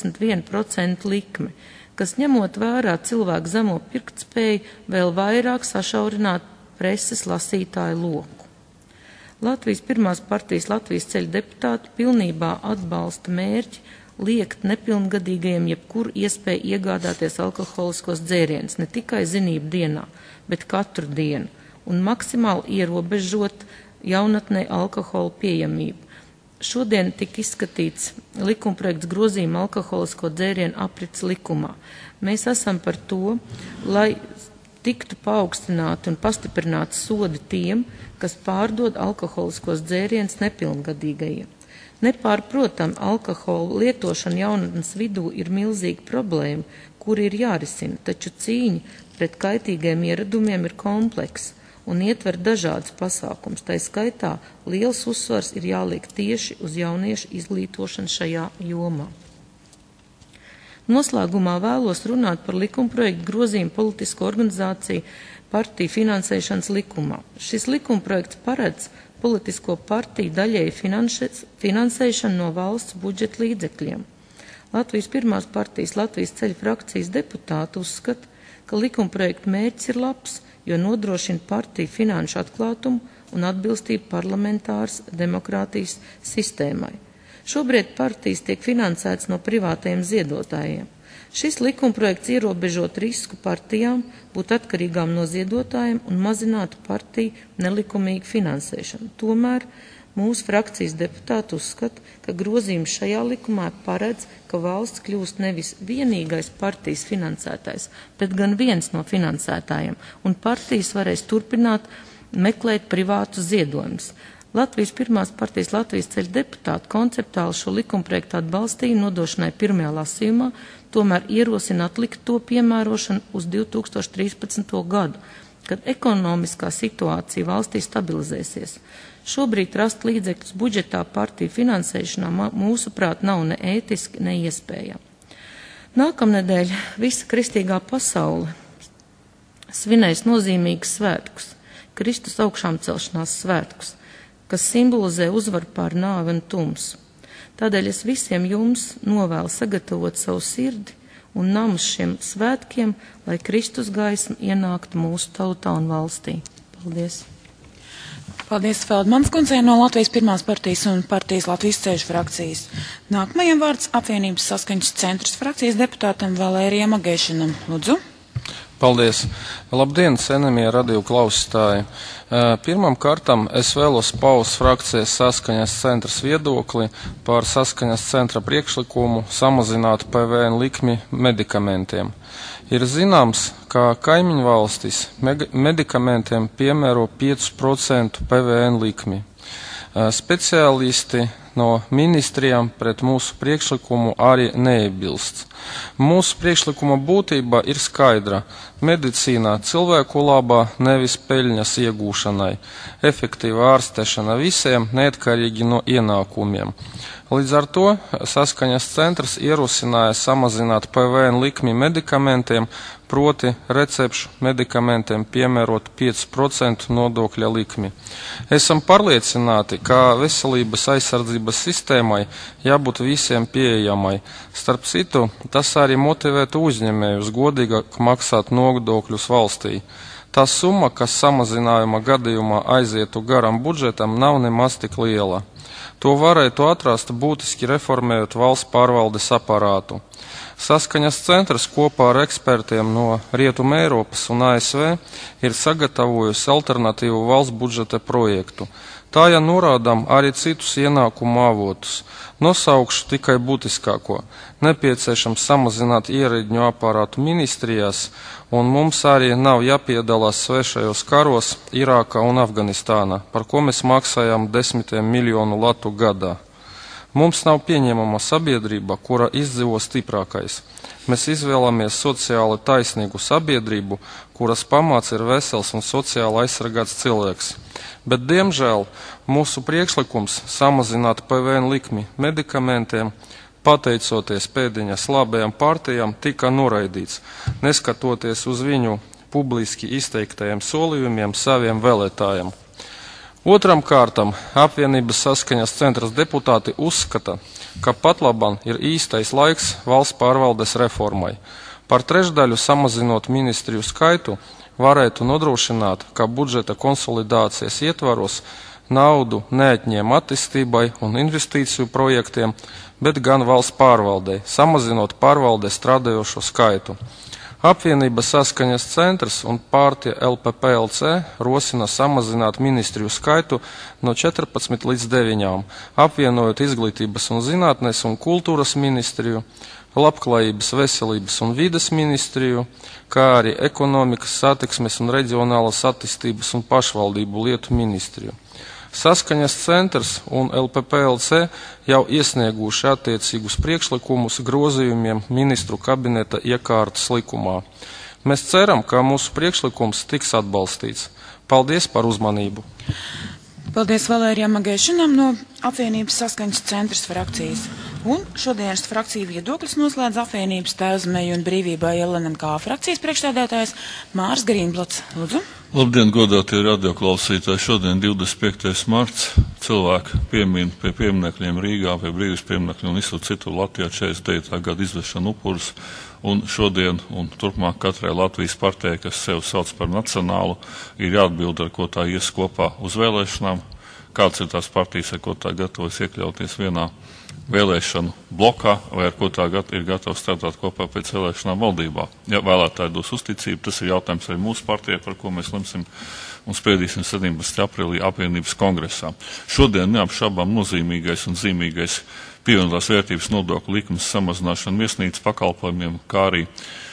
21% likme, kas ņemot vērā cilvēku zemo pirktspēju, vēl vairāk sašaurināt preses lasītāju loku. Latvijas pirmās partijas Latvijas ceļa deputāti pilnībā atbalsta mērķi liekt nepilngadīgajiem jebkuru iespēju iegādāties alkoholiskos dzērienus ne tikai zinību dienā, bet katru dienu, un maksimāli ierobežot jaunatnē alkohola pieejamību. Šodien tika izskatīts likumprojekts grozījuma alkoholisko dzērienu aprits likumā. Mēs esam par to, lai tiktu paaugstināti un pastiprināti sodi tiem, kas pārdod alkoholiskos dzērienus nepilngadīgajiem. Nepārprotam, alkohola lietošana jaunatnes vidū ir milzīga problēma, kur ir jārisina, taču cīņa pret kaitīgiem ieradumiem ir kompleksa un ietver dažādas pasākums. Tā skaitā liels uzsvars ir jāliek tieši uz jauniešu izglītošanu šajā jomā. Noslēgumā vēlos runāt par likumprojektu grozījumu politisko organizāciju partiju finansēšanas likumā. Šis likumprojekts paredz politisko partiju daļēji finansēšanu no valsts budžeta līdzekļiem. Latvijas pirmās partijas Latvijas ceļa frakcijas deputāti uzskata, ka likumprojekta mērķis ir labs, jo nodrošina partiju finanšu atklātumu un atbilstību parlamentāras demokrātijas sistēmai. Šobrīd partijas tiek finansētas no privātajiem ziedotājiem. Šis likumprojekts ierobežot risku partijām, būt atkarīgām no ziedotājiem un mazinātu partiju nelikumīgu finansēšanu. Tomēr mūsu frakcijas deputāti uzskata, ka grozījums šajā likumā paredz, ka valsts kļūst nevis vienīgais partijas finansētājs, bet gan viens no finansētājiem, un partijas varēs turpināt meklēt privātus ziedojumus. Latvijas pirmās partijas Latvijas ceļa deputāti konceptuāli šo likumprojektu atbalstīja nodošanai pirmajā lasījumā, tomēr ierosina atlikt to piemērošanu uz 2013. gadu, kad ekonomiskā situācija valstī stabilizēsies. Šobrīd rast līdzekļus budžetā partiju finansēšanā mūsuprāt nav ne ētiski, ne iespējami. Nākamnedēļ visa kristīgā pasaule svinēs nozīmīgus svētkus, Kristus augšām celšanās svētkus, kas simbolizē uzvaru pār nāvi un tumsu. Tādēļ es visiem jums novēlu sagatavot savu sirdi un namus šiem svētkiem, lai Kristus gaisma ienāktu mūsu tautā un valstī. Paldies! Paldies Feldmanas kundzei no Latvijas Pirmās partijas un partijas Latvijas ceļu frakcijas. Nākamajam vārds apvienības saskaņas centrs frakcijas deputātam Valērijam Agēšanam. Lūdzu. Paldies! Labdien, cienījamie radio klausītāji! Pirmam kārtam es vēlos paust frakcijas saskaņas centras viedokli par saskaņas centra priekšlikumu samazināt PVN likmi medikamentiem. Ir zināms, ka kaimiņu valstis medikamentiem piemēro 5% PVN likmi. Speciālisti no ministrijām pret mūsu priekšlikumu arī neiebilst. Mūsu priekšlikuma būtība ir skaidra. Medicīnā cilvēku labā, nevis peļņas iegūšanai. Efektīva ārstēšana visiem, neatkarīgi no ienākumiem. Līdz ar to saskaņas centrs ierosināja samazināt PVN likmi medikamentiem, proti recepšu medikamentiem piemērot 5% nodokļa likmi. Esam pārliecināti, ka veselības aizsardzības sistēmai jābūt visiem pieejamai. Starp citu, tas arī motivētu uzņēmējus godīgāk maksāt nodokļus valstī. Tā summa, kas samazinājuma gadījumā aizietu garam budžetam, nav nemaz tik liela. To varētu atrast būtiski reformējot valsts pārvaldes aparātu. Saskaņas centrs kopā ar ekspertiem no Rietuma Eiropas un ASV ir sagatavojusi alternatīvu valsts budžeta projektu. Tā ja norādām arī citus ienākumu avotus. Nosaukšu tikai būtiskāko. Nepieciešams samazināt ierēdņu aparātu ministrijās, un mums arī nav jāpiedalās svešajos karos Irākā un Afganistānā, par ko mēs maksājam 10 miljonu latu gadā. Mums nav pieņemama sabiedrība, kura izdzīvo stiprākais. Mēs izvēlamies sociāli taisnīgu sabiedrību, kuras pamats ir vesels un sociāli aizsargāts cilvēks. Bet, diemžēl, mūsu priekšlikums samazināt PVN likmi medikamentiem, pateicoties pēdiņas labajām partijām, tika noraidīts, neskatoties uz viņu publiski izteiktajiem solījumiem saviem vēlētājiem. Otram kārtam apvienības saskaņas centras deputāti uzskata, ka patlaban ir īstais laiks valsts pārvaldes reformai. Par trešdaļu samazinot ministriju skaitu varētu nodrošināt, ka budžeta konsolidācijas ietvaros naudu neatņem attīstībai un investīciju projektiem, bet gan valsts pārvaldei, samazinot pārvaldē strādājošo skaitu. Apvienības saskaņas centrs un partija LPPLC rosina samazināt ministriju skaitu no 14 līdz 9, apvienojot izglītības un zinātnes un kultūras ministriju, labklājības, veselības un vides ministriju, kā arī ekonomikas, satiksmes un reģionālas attīstības un pašvaldību lietu ministriju. Saskaņas centrs un LPPLC jau iesnieguši attiecīgus priekšlikumus grozījumiem ministru kabineta iekārtas likumā. Mēs ceram, ka mūsu priekšlikums tiks atbalstīts. Paldies par uzmanību. Paldies Valērijam Agēšanam no apvienības saskaņas centras frakcijas. Un šodienas frakciju viedokļus noslēdz apvienības Tēvzemei un brīvībai LNMK frakcijas priekšstādātājs Mārs Grīnblots. Lūdzu. Labdien, godātie radioklausītāji! Šodien 25. marts cilvēki piemin pie pieminekļiem Rīgā, pie brīvības pieminekļiem un visur citur Latvijā 49. gada izvešanu upurus. Un šodien un turpmāk katrai Latvijas partijai, kas sev sauc par nacionālu, ir jāatbild, ar ko tā ies kopā uz vēlēšanām. Kāds ir tās partijas, ar ko tā gatavojas iekļauties vienā vēlēšanu blokā, vai ar ko tā ir gatava strādāt kopā pēc vēlēšanām valdībā. Ja vēlētāji dos uzticību, tas ir jautājums arī mūsu partijai, par ko mēs lemsim un spriedīsim 17. aprīlī apvienības kongresā. Šodien neapšaubām nozīmīgais un zīmīgais pievienotās vērtības nodokļu likmes samazināšana viesnīcas pakalpojumiem, kā arī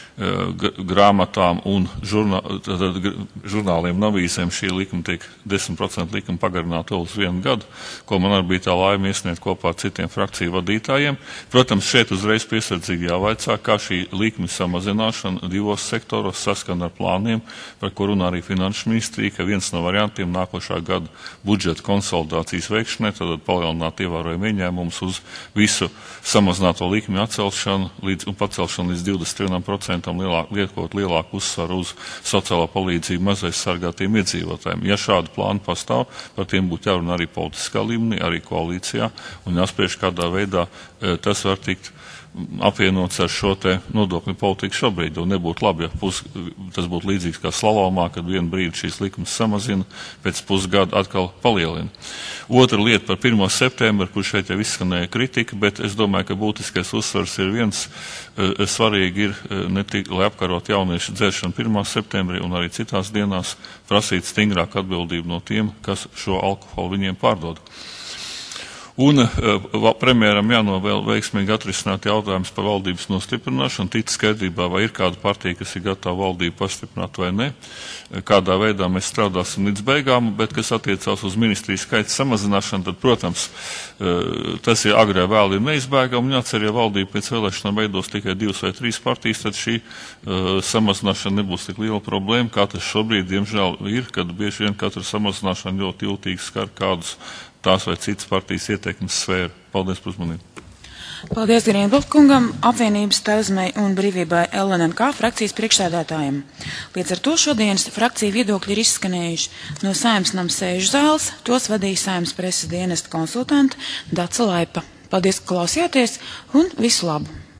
grāmatām un žurnāliem un avīzēm šī likuma tiek 10% likuma pagarināta vēl uz 1 gadu, ko man arī bija tā laime iesniegt kopā ar citiem frakciju vadītājiem. Protams, šeit uzreiz piesardzīgi jāvaicā, kā šī likuma samazināšana 2 sektoros saskana ar plāniem, par ko runā arī Finanšu ministrija, ka viens no variantiem nākošā gada budžeta konsolidācijas veikšanai, tad palielināt ievērojami ieņēmumus uz visu samazināto likmi atcelšanu un pacelšanu līdz 21% procentam liekot lielāku uzsvaru uz sociālo palīdzību mazais sargātiem iedzīvotājiem. Ja šādi plāni pastāv, par tiem būtu jārunā arī politiskā līmenī, arī koalīcijā, un jāspriež, kādā veidā tas var tikt apvienots ar šo te nodokļu politiku šobrīd, un nebūtu labi, ja tas būtu līdzīgs kā slalomā, kad vienu brīdi šīs likums samazina, pēc pusgada atkal palielina. Otra lieta par 1. septembru, kur šeit jau izskanēja kritika, bet es domāju, ka būtiskais uzsvars ir viens, svarīgi ir ne tik, lai apkarot jauniešu dzeršanu 1. septembrī un arī citās dienās, prasīt stingrāku atbildību no tiem, kas šo alkoholu viņiem pārdod. Un premjeram jānovēl veiksmīgi atrisināt jautājums par valdības nostiprināšanu, tic skaidrībā, vai ir kāda partija, kas ir gatava valdību pastiprināt vai ne, kādā veidā mēs strādāsim līdz beigām, bet kas attiecās uz ministriju skaita samazināšanu, tad, protams, tas ir agrē vēl ir neizbēgami, un jācer, ja valdība pēc vēlēšanām veidos tikai 2 vai 3 partijas, tad šī samazināšana nebūs tik liela problēma, kā tas šobrīd, diemžēl, ir, kad bieži vien katra samazināšana ļoti jūtīgi skar kādus tās vai citas partijas ietekmes sfēru. Paldies par uzmanību. Paldies Grīnbult kungam, apvienības Tautsmei un brīvībai LNNK frakcijas priekšsēdētājiem. Līdz ar to šodienas frakcija viedokļi ir izskanējuši no Saeimas nama sēžu zāles, tos vadīja Saeimas preses dienesta konsultanta Dace Laipa. Paldies, ka klausījāties un visu labu!